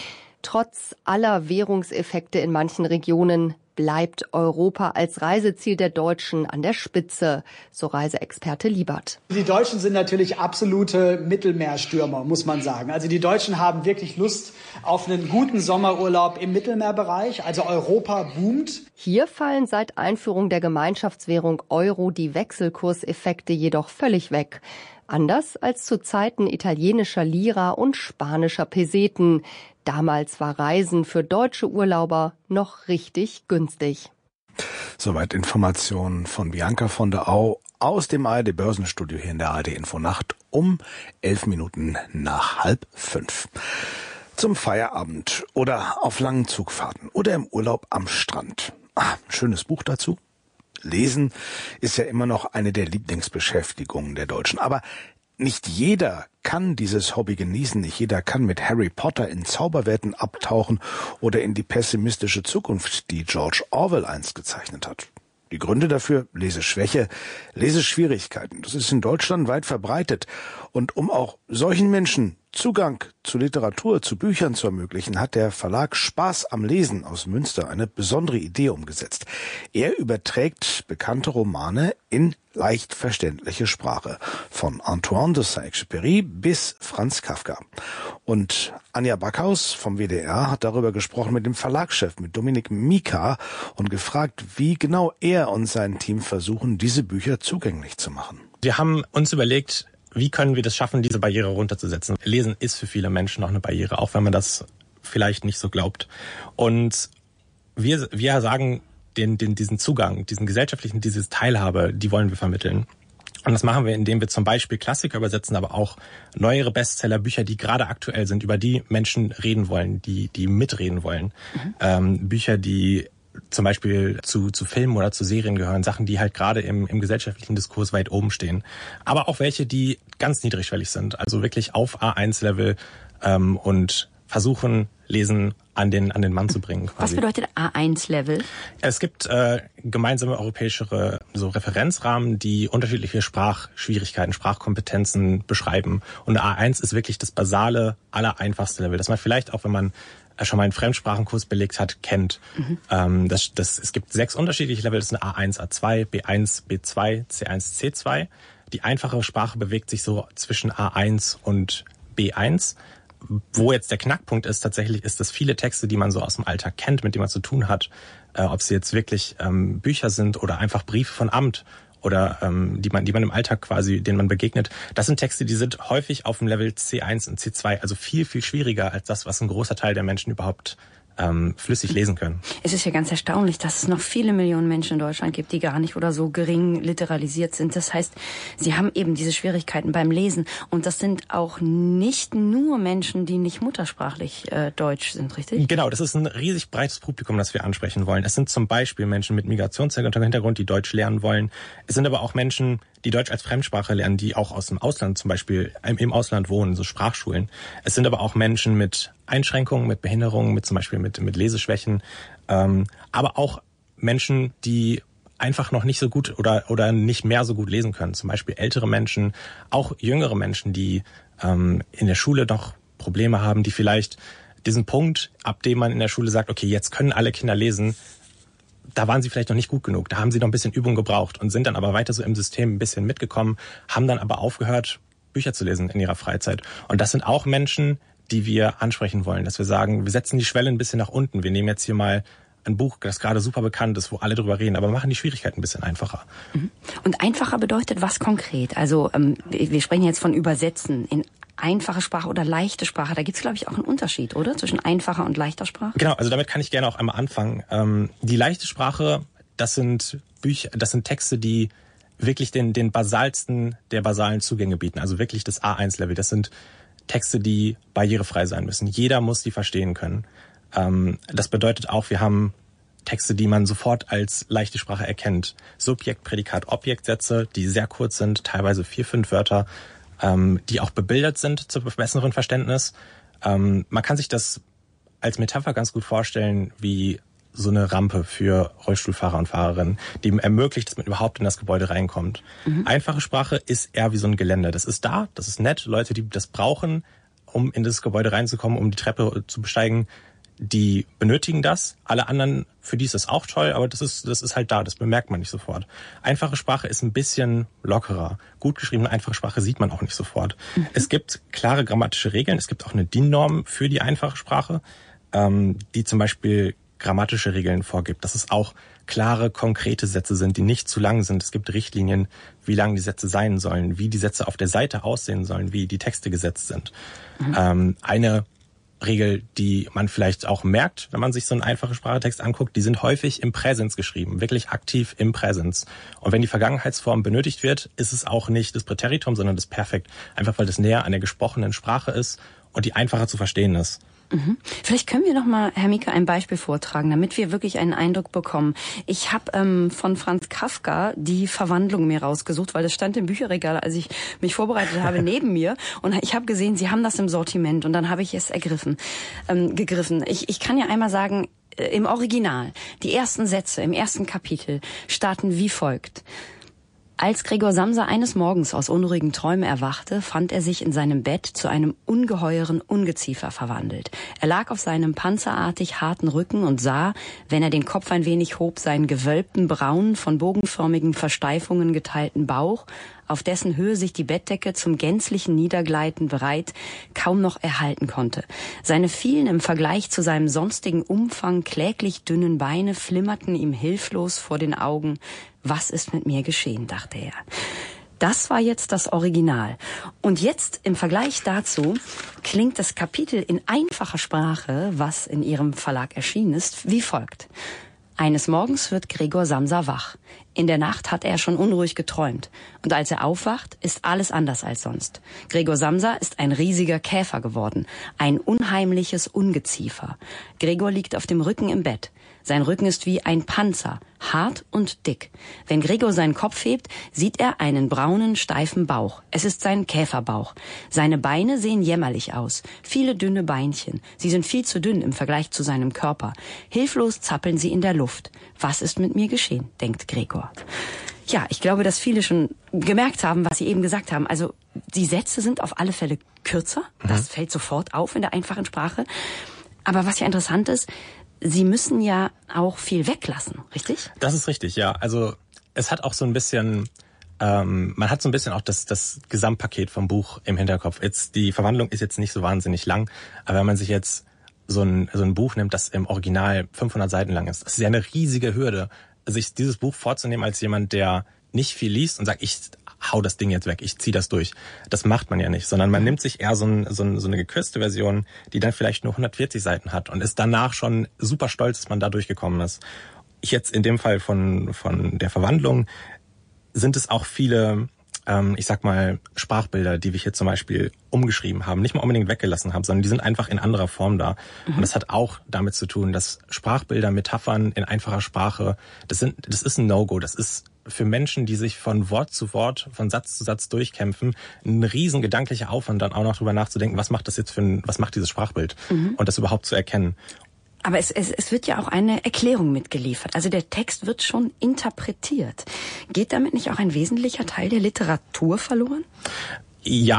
S24: Trotz aller Währungseffekte in manchen Regionen bleibt Europa als Reiseziel der Deutschen an der Spitze, so Reiseexperte Liebert.
S7: Die Deutschen sind natürlich absolute Mittelmeerstürmer, muss man sagen. Also die Deutschen haben wirklich Lust auf einen guten Sommerurlaub im Mittelmeerbereich. Also Europa boomt.
S24: Hier fallen seit Einführung der Gemeinschaftswährung Euro die Wechselkurseffekte jedoch völlig weg. Anders als zu Zeiten italienischer Lira und spanischer Peseten. Damals war Reisen für deutsche Urlauber noch richtig günstig.
S6: Soweit Informationen von Bianca von der Au aus dem A R D Börsenstudio hier in der A R D Infonacht um elf Minuten nach halb fünf. Zum Feierabend oder auf langen Zugfahrten oder im Urlaub am Strand. Ah, ein schönes Buch dazu. Lesen ist ja immer noch eine der Lieblingsbeschäftigungen der Deutschen. Aber nicht jeder kann dieses Hobby genießen. Nicht jeder kann mit Harry Potter in Zauberwelten abtauchen oder in die pessimistische Zukunft, die George Orwell einst gezeichnet hat. Die Gründe dafür: Leseschwäche, Leseschwierigkeiten. Das ist in Deutschland weit verbreitet. Und um auch solchen Menschen Zugang zu Literatur, zu Büchern zu ermöglichen, hat der Verlag Spaß am Lesen aus Münster eine besondere Idee umgesetzt. Er überträgt bekannte Romane in leicht verständliche Sprache. Von Antoine de Saint-Exupéry bis Franz Kafka. Und Anja Backhaus vom W D R hat darüber gesprochen mit dem Verlagschef, mit Dominik Mika, und gefragt, wie genau er und sein Team versuchen, diese Bücher zugänglich zu machen.
S12: Wir haben uns überlegt, wie können wir das schaffen, diese Barriere runterzusetzen? Lesen ist für viele Menschen noch eine Barriere, auch wenn man das vielleicht nicht so glaubt. Und wir, wir sagen, den, den, diesen Zugang, diesen gesellschaftlichen, diese Teilhabe, die wollen wir vermitteln. Und das machen wir, indem wir zum Beispiel Klassiker übersetzen, aber auch neuere Bestseller, Bücher, die gerade aktuell sind, über die Menschen reden wollen, die, die mitreden wollen. Mhm. Ähm, Bücher, die zum Beispiel zu, zu Filmen oder zu Serien gehören, Sachen, die halt gerade im, im gesellschaftlichen Diskurs weit oben stehen. Aber auch welche, die ganz niedrigschwellig sind, also wirklich auf A eins Level ähm, und versuchen, Lesen an den, an den Mann zu bringen. Quasi.
S13: Was bedeutet A eins Level?
S12: Es gibt äh, gemeinsame europäische so Referenzrahmen, die unterschiedliche Sprachschwierigkeiten, Sprachkompetenzen beschreiben. Und A eins ist wirklich das basale, allereinfachste Level, das man vielleicht auch, wenn man schon mal einen Fremdsprachenkurs belegt hat, kennt. Mhm. Ähm, das, das, es gibt sechs unterschiedliche Level. Das sind A eins, A zwei, B eins, B zwei, C eins, C zwei. Die einfache Sprache bewegt sich so zwischen A eins und B eins. Wo jetzt der Knackpunkt ist, tatsächlich ist, dass viele Texte, die man so aus dem Alltag kennt, mit denen man zu tun hat, äh, ob sie jetzt wirklich ähm, Bücher sind oder einfach Briefe von Amt oder ähm, die man, die man im Alltag quasi, denen man begegnet, das sind Texte, die sind häufig auf dem Level C eins und C zwei, also viel, viel schwieriger als das, was ein großer Teil der Menschen überhaupt ähm, flüssig lesen können.
S13: Es ist ja ganz erstaunlich, dass es noch viele Millionen Menschen in Deutschland gibt, die gar nicht oder so gering literalisiert sind. Das heißt, sie haben eben diese Schwierigkeiten beim Lesen. Und das sind auch nicht nur Menschen, die nicht muttersprachlich äh, deutsch sind, richtig?
S12: Genau, das ist ein riesig breites Publikum, das wir ansprechen wollen. Es sind zum Beispiel Menschen mit Migrationshintergrund, die Deutsch lernen wollen. Es sind aber auch Menschen, die Deutsch als Fremdsprache lernen, die auch aus dem Ausland zum Beispiel im Ausland wohnen, so Sprachschulen. Es sind aber auch Menschen mit Einschränkungen, mit Behinderungen, mit zum Beispiel mit, mit Leseschwächen, ähm, aber auch Menschen, die einfach noch nicht so gut oder oder nicht mehr so gut lesen können. Zum Beispiel ältere Menschen, auch jüngere Menschen, die ähm, in der Schule noch Probleme haben, die vielleicht diesen Punkt, ab dem man in der Schule sagt, okay, jetzt können alle Kinder lesen, da waren sie vielleicht noch nicht gut genug, da haben sie noch ein bisschen Übung gebraucht und sind dann aber weiter so im System ein bisschen mitgekommen, haben dann aber aufgehört, Bücher zu lesen in ihrer Freizeit. Und das sind auch Menschen, die wir ansprechen wollen, dass wir sagen, wir setzen die Schwelle ein bisschen nach unten. Wir nehmen jetzt hier mal ein Buch, das gerade super bekannt ist, wo alle drüber reden, aber machen die Schwierigkeiten ein bisschen einfacher.
S13: Und einfacher bedeutet was konkret? Also ähm, wir sprechen jetzt von Übersetzen in einfache Sprache oder leichte Sprache. Da gibt es, glaube ich, auch einen Unterschied, oder? Zwischen einfacher und leichter Sprache?
S12: Genau, also damit kann ich gerne auch einmal anfangen. Ähm, die leichte Sprache, das sind Bücher, das sind Texte, die wirklich den, den basalsten der basalen Zugänge bieten. Also wirklich das A eins Level. Das sind Texte, die barrierefrei sein müssen. Jeder muss die verstehen können. Ähm, das bedeutet auch, wir haben Texte, die man sofort als leichte Sprache erkennt. Subjekt, Prädikat, Objektsätze, die sehr kurz sind, teilweise vier, fünf Wörter, ähm, die auch bebildert sind zum besseren Verständnis. Ähm, man kann sich das als Metapher ganz gut vorstellen wie so eine Rampe für Rollstuhlfahrer und Fahrerinnen, die ermöglicht, dass man überhaupt in das Gebäude reinkommt. Mhm. Einfache Sprache ist eher wie so ein Geländer. Das ist da, das ist nett. Leute, die das brauchen, um in das Gebäude reinzukommen, um die Treppe zu besteigen, die benötigen das. Alle anderen, für die ist das auch toll, aber das ist, das ist halt da, das bemerkt man nicht sofort. Einfache Sprache ist ein bisschen lockerer. Gut geschriebene einfache Sprache sieht man auch nicht sofort. Mhm. Es gibt klare grammatische Regeln, es gibt auch eine D I N-Norm für die einfache Sprache, ähm, die zum Beispiel grammatische Regeln vorgibt, dass es auch klare, konkrete Sätze sind, die nicht zu lang sind. Es gibt Richtlinien, wie lang die Sätze sein sollen, wie die Sätze auf der Seite aussehen sollen, wie die Texte gesetzt sind. Mhm. Ähm, eine Regel, die man vielleicht auch merkt, wenn man sich so einen einfachen Sprachetext anguckt, die sind häufig im Präsens geschrieben, wirklich aktiv im Präsens. Und wenn die Vergangenheitsform benötigt wird, ist es auch nicht das Präteritum, sondern das Perfekt. Einfach weil das näher an der gesprochenen Sprache ist und die einfacher zu verstehen ist.
S13: Mhm. Vielleicht können wir noch mal, Herr Mieke, ein Beispiel vortragen, damit wir wirklich einen Eindruck bekommen. Ich habe ähm, von Franz Kafka die Verwandlung mir rausgesucht, weil das stand im Bücherregal, als ich mich vorbereitet habe, neben mir. Und ich habe gesehen, Sie haben das im Sortiment und dann habe ich es ergriffen, ähm, gegriffen. Ich, ich kann ja einmal sagen, äh, im Original, die ersten Sätze im ersten Kapitel starten wie folgt. Als Gregor Samsa eines Morgens aus unruhigen Träumen erwachte, fand er sich in seinem Bett zu einem ungeheuren Ungeziefer verwandelt. Er lag auf seinem panzerartig harten Rücken und sah, wenn er den Kopf ein wenig hob, seinen gewölbten, braunen, von bogenförmigen Versteifungen geteilten Bauch, auf dessen Höhe sich die Bettdecke zum gänzlichen Niedergleiten bereit kaum noch erhalten konnte. Seine vielen im Vergleich zu seinem sonstigen Umfang kläglich dünnen Beine flimmerten ihm hilflos vor den Augen. Was ist mit mir geschehen, dachte er. Das war jetzt das Original. Und jetzt im Vergleich dazu klingt das Kapitel in einfacher Sprache, was in Ihrem Verlag erschienen ist, wie folgt. Eines Morgens wird Gregor Samsa wach. In der Nacht hat er schon unruhig geträumt. Und als er aufwacht, ist alles anders als sonst. Gregor Samsa ist ein riesiger Käfer geworden. Ein unheimliches Ungeziefer. Gregor liegt auf dem Rücken im Bett. Sein Rücken ist wie ein Panzer, hart und dick. Wenn Gregor seinen Kopf hebt, sieht er einen braunen, steifen Bauch. Es ist sein Käferbauch. Seine Beine sehen jämmerlich aus. Viele dünne Beinchen. Sie sind viel zu dünn im Vergleich zu seinem Körper. Hilflos zappeln sie in der Luft. Was ist mit mir geschehen, denkt Gregor. Ja, ich glaube, dass viele schon gemerkt haben, was Sie eben gesagt haben. Also die Sätze sind auf alle Fälle kürzer. Das mhm. fällt sofort auf in der einfachen Sprache. Aber was ja interessant ist, Sie müssen ja auch viel weglassen, richtig?
S12: Das ist richtig, ja. Also es hat auch so ein bisschen, ähm, man hat so ein bisschen auch das, das Gesamtpaket vom Buch im Hinterkopf. Jetzt, die Verwandlung ist jetzt nicht so wahnsinnig lang, aber wenn man sich jetzt so ein, so ein Buch nimmt, das im Original fünfhundert Seiten lang ist, das ist ja eine riesige Hürde, sich dieses Buch vorzunehmen als jemand, der nicht viel liest und sagt, ich hau das Ding jetzt weg, ich zieh das durch. Das macht man ja nicht, sondern man nimmt sich eher so, ein, so, ein, so eine gekürzte Version, die dann vielleicht nur hundertvierzig Seiten hat und ist danach schon super stolz, dass man da durchgekommen ist. Ich jetzt in dem Fall von, von der Verwandlung sind es auch viele, ähm, ich sag mal, Sprachbilder, die wir hier zum Beispiel umgeschrieben haben, nicht mal unbedingt weggelassen haben, sondern die sind einfach in anderer Form da. Mhm. Und das hat auch damit zu tun, dass Sprachbilder, Metaphern in einfacher Sprache, das sind, das ist ein No-Go, das ist für Menschen, die sich von Wort zu Wort, von Satz zu Satz durchkämpfen, ein riesen gedanklicher Aufwand, dann auch noch drüber nachzudenken, was macht das jetzt für ein, was macht dieses Sprachbild mhm. und das überhaupt zu erkennen.
S13: Aber es, es, es wird ja auch eine Erklärung mitgeliefert. Also der Text wird schon interpretiert. Geht damit nicht auch ein wesentlicher Teil der Literatur verloren?
S12: Ja,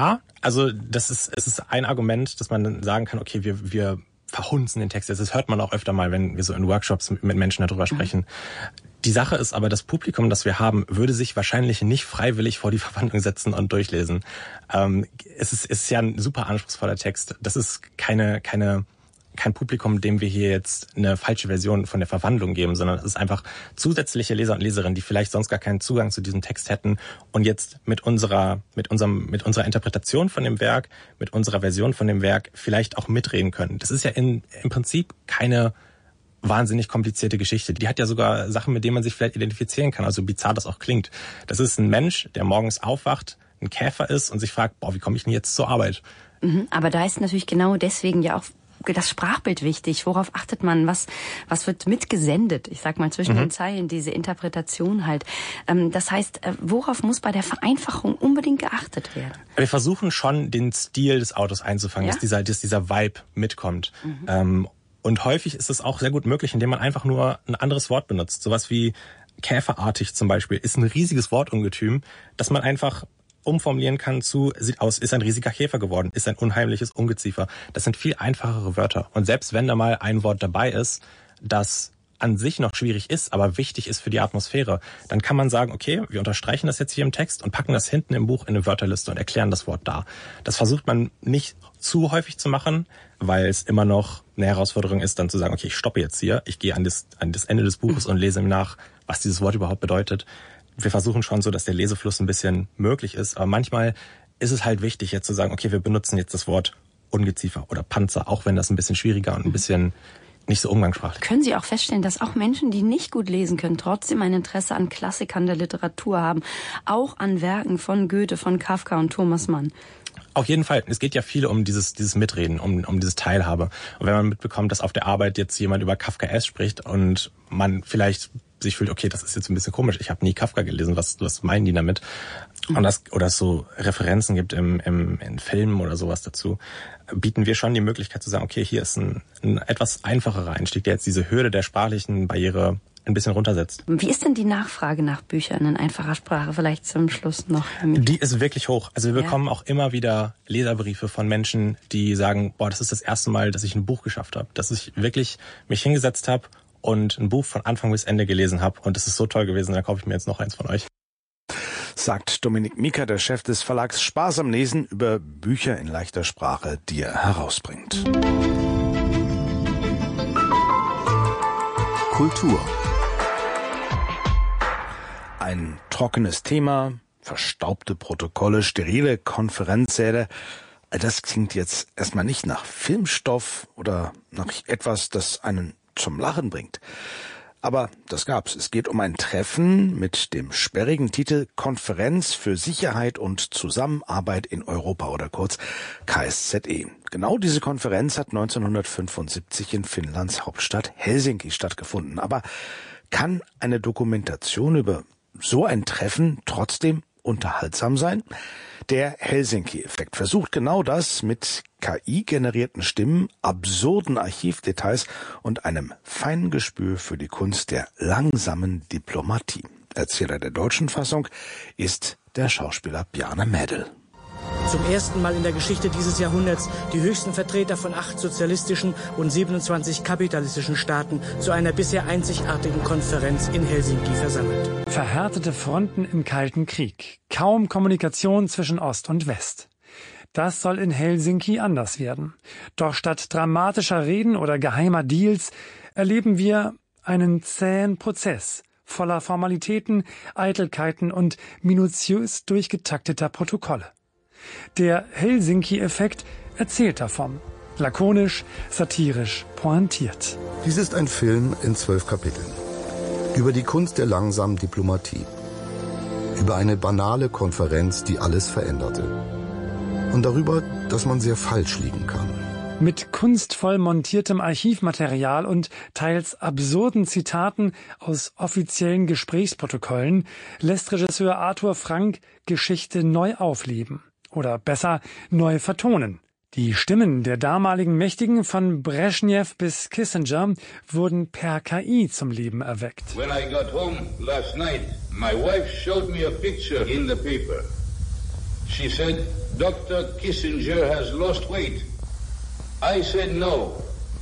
S12: Also das ist, es ist ein Argument, dass man dann sagen kann, okay, wir, wir verhunzen den Text. Das hört man auch öfter mal, wenn wir so in Workshops mit Menschen darüber sprechen. Mhm. Die Sache ist aber, das Publikum, das wir haben, würde sich wahrscheinlich nicht freiwillig vor die Verwandlung setzen und durchlesen. Ähm, es ist, es ist ja ein super anspruchsvoller Text. Das ist keine, keine, kein Publikum, dem wir hier jetzt eine falsche Version von der Verwandlung geben, sondern es ist einfach zusätzliche Leser und Leserinnen, die vielleicht sonst gar keinen Zugang zu diesem Text hätten und jetzt mit unserer, mit unserem, mit unserer Interpretation von dem Werk, mit unserer Version von dem Werk vielleicht auch mitreden können. Das ist ja in, im Prinzip keine wahnsinnig komplizierte Geschichte. Die hat ja sogar Sachen, mit denen man sich vielleicht identifizieren kann, also bizarr das auch klingt. Das ist ein Mensch, der morgens aufwacht, ein Käfer ist und sich fragt, boah, wie komme ich denn jetzt zur Arbeit?
S13: Mhm, aber da ist natürlich genau deswegen ja auch das Sprachbild wichtig. Worauf achtet man? Was, was wird mitgesendet? Ich sag mal zwischen mhm. den Zeilen, diese Interpretation halt. Das heißt, worauf muss bei der Vereinfachung unbedingt geachtet werden?
S12: Wir versuchen schon, den Stil des Autos einzufangen, ja? dass dieser, dass dieser Vibe mitkommt. Mhm. Ähm, Und häufig ist es auch sehr gut möglich, indem man einfach nur ein anderes Wort benutzt. Sowas wie käferartig zum Beispiel ist ein riesiges Wortungetüm, das man einfach umformulieren kann zu, sieht aus, ist ein riesiger Käfer geworden, ist ein unheimliches Ungeziefer. Das sind viel einfachere Wörter. Und selbst wenn da mal ein Wort dabei ist, das an sich noch schwierig ist, aber wichtig ist für die Atmosphäre, dann kann man sagen, okay, wir unterstreichen das jetzt hier im Text und packen das hinten im Buch in eine Wörterliste und erklären das Wort da. Das versucht man nicht zu häufig zu machen, weil es immer noch eine Herausforderung ist, dann zu sagen, okay, ich stoppe jetzt hier, ich gehe an das, an das Ende des Buches und lese ihm nach, was dieses Wort überhaupt bedeutet. Wir versuchen schon so, dass der Lesefluss ein bisschen möglich ist, aber manchmal ist es halt wichtig, jetzt zu sagen, okay, wir benutzen jetzt das Wort Ungeziefer oder Panzer, auch wenn das ein bisschen schwieriger und ein bisschen nicht so umgangssprachlich.
S13: Können Sie auch feststellen, dass auch Menschen, die nicht gut lesen können, trotzdem ein Interesse an Klassikern der Literatur haben, auch an Werken von Goethe, von Kafka und Thomas Mann?
S12: Auf jeden Fall. Es geht ja viel um dieses, dieses Mitreden, um, um dieses Teilhabe. Und wenn man mitbekommt, dass auf der Arbeit jetzt jemand über Kafka S spricht und man vielleicht sich fühlt, okay, das ist jetzt ein bisschen komisch, ich habe nie Kafka gelesen, was, was meinen die damit? Und das, oder es so Referenzen gibt im, im, in Filmen oder sowas dazu, bieten wir schon die Möglichkeit zu sagen, okay, hier ist ein, ein etwas einfacherer Einstieg, der jetzt diese Hürde der sprachlichen Barriere ein bisschen runtersetzt.
S13: Wie ist denn die Nachfrage nach Büchern in einfacher Sprache vielleicht zum Schluss noch?
S12: Die ist wirklich hoch. Also wir ja. bekommen auch immer wieder Leserbriefe von Menschen, die sagen, boah, das ist das erste Mal, dass ich ein Buch geschafft habe, dass ich wirklich mich hingesetzt habe und ein Buch von Anfang bis Ende gelesen habe und das ist so toll gewesen, da kaufe ich mir jetzt noch eins von euch.
S6: Sagt Dominik Mieker, der Chef des Verlags Spaß am Lesen, über Bücher in leichter Sprache, die er herausbringt.
S1: Kultur.
S6: Ein trockenes Thema, verstaubte Protokolle, sterile Konferenzsäle. Das klingt jetzt erstmal nicht nach Filmstoff oder nach etwas, das einen zum Lachen bringt. Aber das gab's. Es geht um ein Treffen mit dem sperrigen Titel Konferenz für Sicherheit und Zusammenarbeit in Europa oder kurz K S Z E. Genau diese Konferenz hat neunzehnhundertfünfundsiebzig in Finnlands Hauptstadt Helsinki stattgefunden. Aber kann eine Dokumentation über so ein Treffen trotzdem unterhaltsam sein? Der Helsinki-Effekt versucht genau das mit K I-generierten Stimmen, absurden Archivdetails und einem feinen Gespür für die Kunst der langsamen Diplomatie. Erzähler der deutschen Fassung ist der Schauspieler Bjarne Mädel.
S14: Zum ersten Mal in der Geschichte dieses Jahrhunderts die höchsten Vertreter von acht sozialistischen und siebenundzwanzig kapitalistischen Staaten zu einer bisher einzigartigen Konferenz in Helsinki versammelt.
S15: Verhärtete Fronten im Kalten Krieg. Kaum Kommunikation zwischen Ost und West. Das soll in Helsinki anders werden. Doch statt dramatischer Reden oder geheimer Deals erleben wir einen zähen Prozess voller Formalitäten, Eitelkeiten und minutiös durchgetakteter Protokolle. Der Helsinki-Effekt erzählt davon. Lakonisch, satirisch, pointiert.
S16: Dies ist ein Film in zwölf Kapiteln. Über die Kunst der langsamen Diplomatie. Über eine banale Konferenz, die alles veränderte. Und darüber, dass man sehr falsch liegen kann.
S15: Mit kunstvoll montiertem Archivmaterial und teils absurden Zitaten aus offiziellen Gesprächsprotokollen lässt Regisseur Arthur Frank Geschichte neu aufleben. Oder besser, neu vertonen. Die Stimmen der damaligen Mächtigen von Brezhnev bis Kissinger wurden per K I zum Leben erweckt.
S17: When I got home last night, my wife showed me a picture in the paper.
S3: She said, Doctor Kissinger has lost weight. I said no.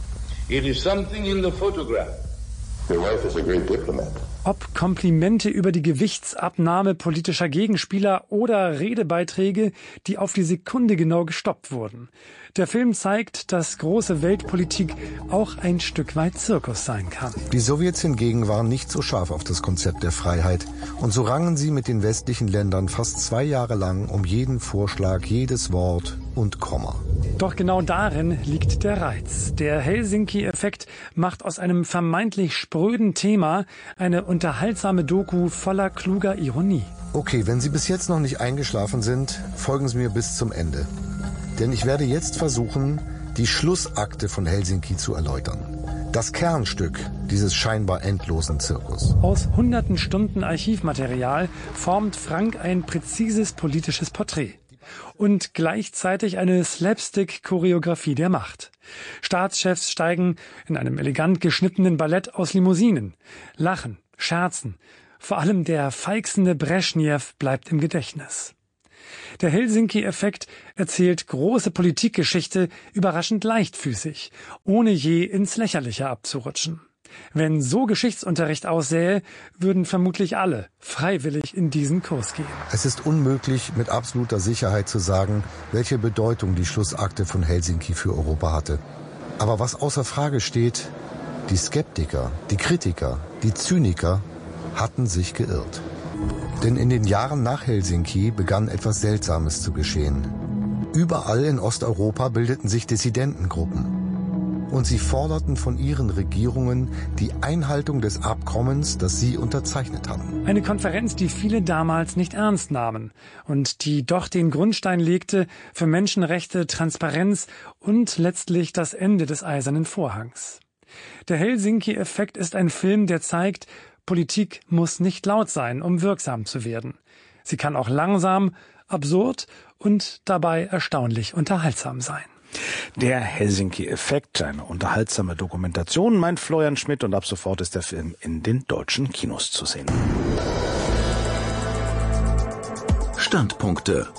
S3: It is something in the photograph.
S10: Your wife is a great diplomat.
S15: Ob Komplimente über die Gewichtsabnahme politischer Gegenspieler oder Redebeiträge, die auf die Sekunde genau gestoppt wurden. Der Film zeigt, dass große Weltpolitik auch ein Stück weit Zirkus sein kann.
S16: Die Sowjets hingegen waren nicht so scharf auf das Konzept der Freiheit. Und so rangen sie mit den westlichen Ländern fast zwei Jahre lang um jeden Vorschlag, jedes Wort und Komma.
S15: Doch genau darin liegt der Reiz. Der Helsinki-Effekt macht aus einem vermeintlich spröden Thema eine unterhaltsame Doku voller kluger Ironie.
S16: Okay, wenn Sie bis jetzt noch nicht eingeschlafen sind, folgen Sie mir bis zum Ende. Denn ich werde jetzt versuchen, die Schlussakte von Helsinki zu erläutern. Das Kernstück dieses scheinbar endlosen Zirkus.
S15: Aus hunderten Stunden Archivmaterial formt Frank ein präzises politisches Porträt. Und gleichzeitig eine Slapstick-Choreografie der Macht. Staatschefs steigen in einem elegant geschnittenen Ballett aus Limousinen, lachen, scherzen. Vor allem der feixende Breschnew bleibt im Gedächtnis. Der Helsinki-Effekt erzählt große Politikgeschichte überraschend leichtfüßig, ohne je ins Lächerliche abzurutschen. Wenn so Geschichtsunterricht aussähe, würden vermutlich alle freiwillig in diesen Kurs gehen.
S16: Es ist unmöglich, mit absoluter Sicherheit zu sagen, welche Bedeutung die Schlussakte von Helsinki für Europa hatte. Aber was außer Frage steht, die Skeptiker, die Kritiker, die Zyniker hatten sich geirrt. Denn in den Jahren nach Helsinki begann etwas Seltsames zu geschehen. Überall in Osteuropa bildeten sich Dissidentengruppen. Und sie forderten von ihren Regierungen die Einhaltung des Abkommens, das sie unterzeichnet hatten.
S15: Eine Konferenz, die viele damals nicht ernst nahmen und die doch den Grundstein legte für Menschenrechte, Transparenz und letztlich das Ende des Eisernen Vorhangs. Der Helsinki-Effekt ist ein Film, der zeigt, Politik muss nicht laut sein, um wirksam zu werden. Sie kann auch langsam, absurd und dabei erstaunlich unterhaltsam sein.
S6: Der Helsinki-Effekt, eine unterhaltsame Dokumentation, meint Florian Schmidt, und ab sofort ist der Film in den deutschen Kinos zu sehen.
S5: Standpunkte.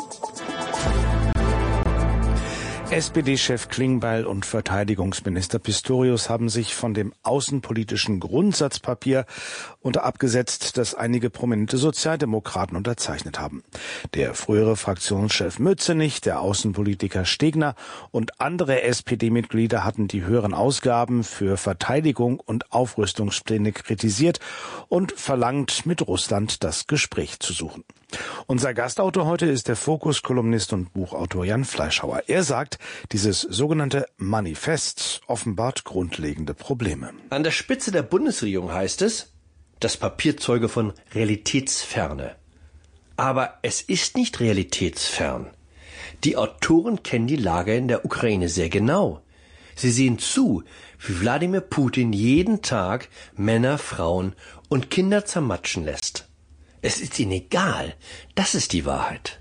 S6: S P D-Chef Klingbeil und Verteidigungsminister Pistorius haben sich von dem außenpolitischen Grundsatzpapier unter abgesetzt, das einige prominente Sozialdemokraten unterzeichnet haben. Der frühere Fraktionschef Mützenich, der Außenpolitiker Stegner und andere S P D-Mitglieder hatten die höheren Ausgaben für Verteidigung und Aufrüstungspläne kritisiert und verlangt, mit Russland das Gespräch zu suchen. Unser Gastautor heute ist der Fokus-Kolumnist und Buchautor Jan Fleischhauer. Er sagt, dieses sogenannte Manifest offenbart grundlegende Probleme.
S17: An der Spitze der Bundesregierung heißt es, das Papier zeuge von Realitätsferne. Aber es ist nicht realitätsfern. Die Autoren kennen die Lage in der Ukraine sehr genau. Sie sehen zu, wie Wladimir Putin jeden Tag Männer, Frauen und Kinder zermatschen lässt. Es ist ihnen egal. Das ist die Wahrheit.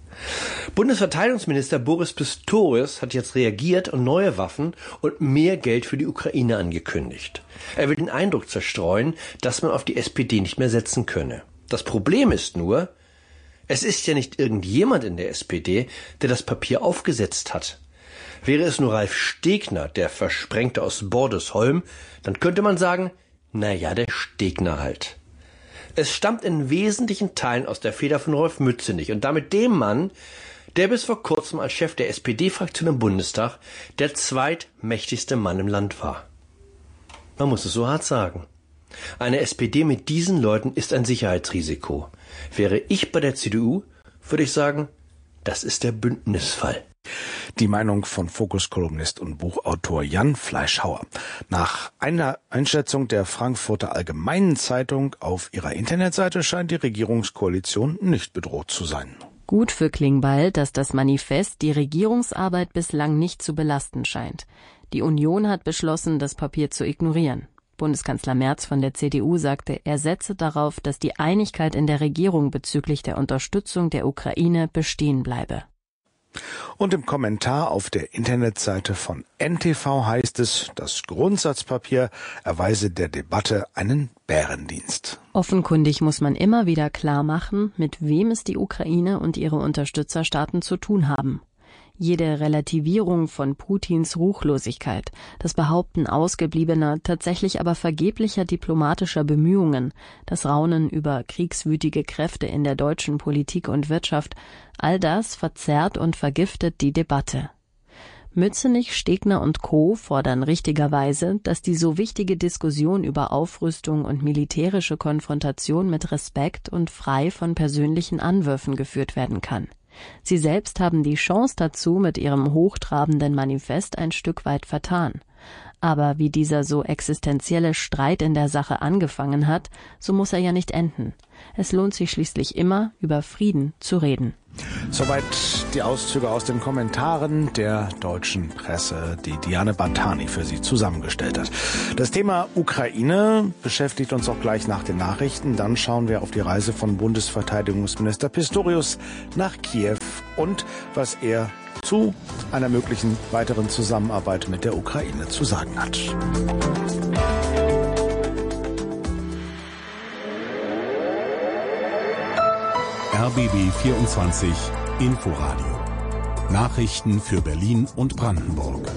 S17: Bundesverteidigungsminister Boris Pistorius hat jetzt reagiert und neue Waffen und mehr Geld für die Ukraine angekündigt. Er will den Eindruck zerstreuen, dass man auf die S P D nicht mehr setzen könne. Das Problem ist nur, es ist ja nicht irgendjemand in der S P D, der das Papier aufgesetzt hat. Wäre es nur Ralf Stegner, der Versprengte aus Bordesholm, dann könnte man sagen, na ja, der Stegner halt. Es stammt in wesentlichen Teilen aus der Feder von Rolf Mützenich und damit dem Mann, der bis vor kurzem als Chef der S P D-Fraktion im Bundestag der zweitmächtigste Mann im Land war. Man muss es so hart sagen. Eine S P D mit diesen Leuten ist ein Sicherheitsrisiko. Wäre ich bei der C D U, würde ich sagen, das ist der Bündnisfall.
S6: Die Meinung von Fokus-Kolumnist und Buchautor Jan Fleischhauer. Nach einer Einschätzung der Frankfurter Allgemeinen Zeitung auf ihrer Internetseite scheint die Regierungskoalition nicht bedroht zu sein.
S18: Gut für Klingbeil, dass das Manifest die Regierungsarbeit bislang nicht zu belasten scheint. Die Union hat beschlossen, das Papier zu ignorieren. Bundeskanzler Merz von der C D U sagte, er setze darauf, dass die Einigkeit in der Regierung bezüglich der Unterstützung der Ukraine bestehen bleibe.
S6: Und im Kommentar auf der Internetseite von N T V heißt es, das Grundsatzpapier erweise der Debatte einen Bärendienst.
S18: Offenkundig muss man immer wieder klar machen, mit wem es die Ukraine und ihre Unterstützerstaaten zu tun haben. Jede Relativierung von Putins Ruchlosigkeit, das Behaupten ausgebliebener, tatsächlich aber vergeblicher diplomatischer Bemühungen, das Raunen über kriegswütige Kräfte in der deutschen Politik und Wirtschaft, all das verzerrt und vergiftet die Debatte. Mützenich, Stegner und Co. fordern richtigerweise, dass die so wichtige Diskussion über Aufrüstung und militärische Konfrontation mit Respekt und frei von persönlichen Anwürfen geführt werden kann. Sie selbst haben die Chance dazu mit ihrem hochtrabenden Manifest ein Stück weit vertan. Aber wie dieser so existenzielle Streit in der Sache angefangen hat, so muss er ja nicht enden. Es lohnt sich schließlich immer, über Frieden zu reden.
S6: Soweit die Auszüge aus den Kommentaren der deutschen Presse, die Diane Bartani für Sie zusammengestellt hat. Das Thema Ukraine beschäftigt uns auch gleich nach den Nachrichten. Dann schauen wir auf die Reise von Bundesverteidigungsminister Pistorius nach Kiew und was er zu einer möglichen weiteren Zusammenarbeit mit der Ukraine zu sagen hat.
S1: R B B vierundzwanzig Inforadio. Nachrichten für Berlin und Brandenburg.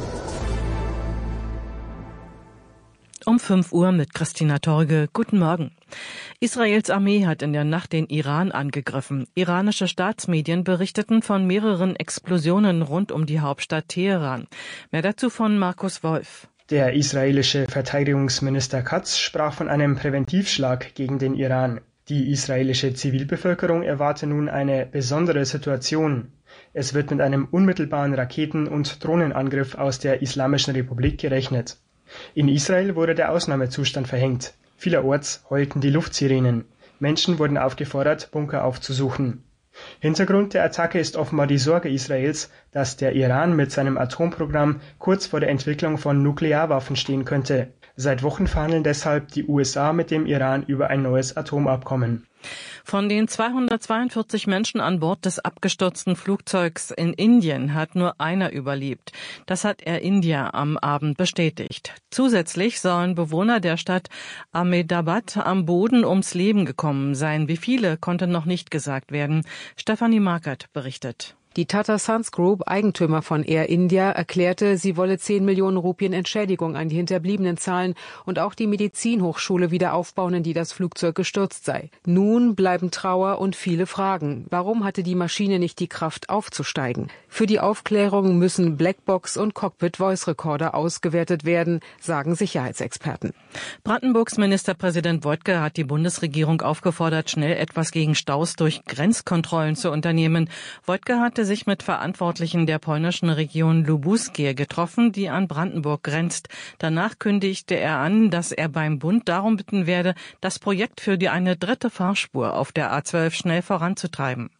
S4: Um fünf Uhr mit Christina Torge. Guten Morgen. Israels Armee hat in der Nacht den Iran angegriffen. Iranische Staatsmedien berichteten von mehreren Explosionen rund um die Hauptstadt Teheran. Mehr dazu von Markus Wolf.
S19: Der israelische Verteidigungsminister Katz sprach von einem Präventivschlag gegen den Iran. Die israelische Zivilbevölkerung erwarte nun eine besondere Situation. Es wird mit einem unmittelbaren Raketen- und Drohnenangriff aus der Islamischen Republik gerechnet. In Israel wurde der Ausnahmezustand verhängt. Vielerorts heulten die Luftsirenen. Menschen wurden aufgefordert, Bunker aufzusuchen. Hintergrund der Attacke ist offenbar die Sorge Israels, dass der Iran mit seinem Atomprogramm kurz vor der Entwicklung von Nuklearwaffen stehen könnte. Seit Wochen verhandeln deshalb die U S A mit dem Iran über ein neues Atomabkommen.
S4: Von den zweihundertzweiundvierzig Menschen an Bord des abgestürzten Flugzeugs in Indien hat nur einer überlebt. Das hat Air India am Abend bestätigt. Zusätzlich sollen Bewohner der Stadt Ahmedabad am Boden ums Leben gekommen sein. Wie viele, konnte noch nicht gesagt werden. Stefanie Markert berichtet.
S20: Die Tata Sons Group, Eigentümer von Air India, erklärte, sie wolle zehn Millionen Rupien Entschädigung an die Hinterbliebenen zahlen und auch die Medizinhochschule wieder aufbauen, in die das Flugzeug gestürzt sei. Nun bleiben Trauer und viele Fragen. Warum hatte die Maschine nicht die Kraft aufzusteigen? Für die Aufklärung müssen Blackbox und Cockpit-Voice-Recorder ausgewertet werden, sagen Sicherheitsexperten.
S4: Brandenburgs Ministerpräsident Woidke hat die Bundesregierung aufgefordert, schnell etwas gegen Staus durch Grenzkontrollen zu unternehmen. Woidke hatte sich mit Verantwortlichen der polnischen Region Lubuskie getroffen, die an Brandenburg grenzt. Danach kündigte er an, dass er beim Bund darum bitten werde, das Projekt für die eine dritte Fahrspur auf der A zwölf schnell voranzutreiben.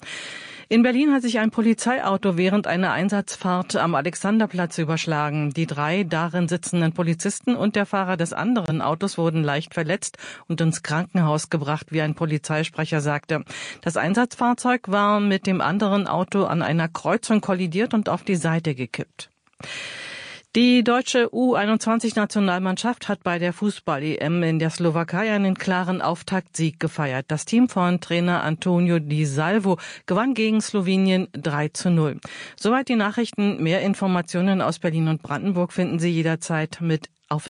S4: In Berlin hat sich ein Polizeiauto während einer Einsatzfahrt am Alexanderplatz überschlagen. Die drei darin sitzenden Polizisten und der Fahrer des anderen Autos wurden leicht verletzt und ins Krankenhaus gebracht, wie ein Polizeisprecher sagte. Das Einsatzfahrzeug war mit dem anderen Auto an einer Kreuzung kollidiert und auf die Seite gekippt. Die deutsche U einundzwanzig-Nationalmannschaft hat bei der Fußball-E M in der Slowakei einen klaren Auftaktsieg gefeiert. Das Team von Trainer Antonio Di Salvo gewann gegen Slowenien drei zu null. Soweit die Nachrichten. Mehr Informationen aus Berlin und Brandenburg finden Sie jederzeit mit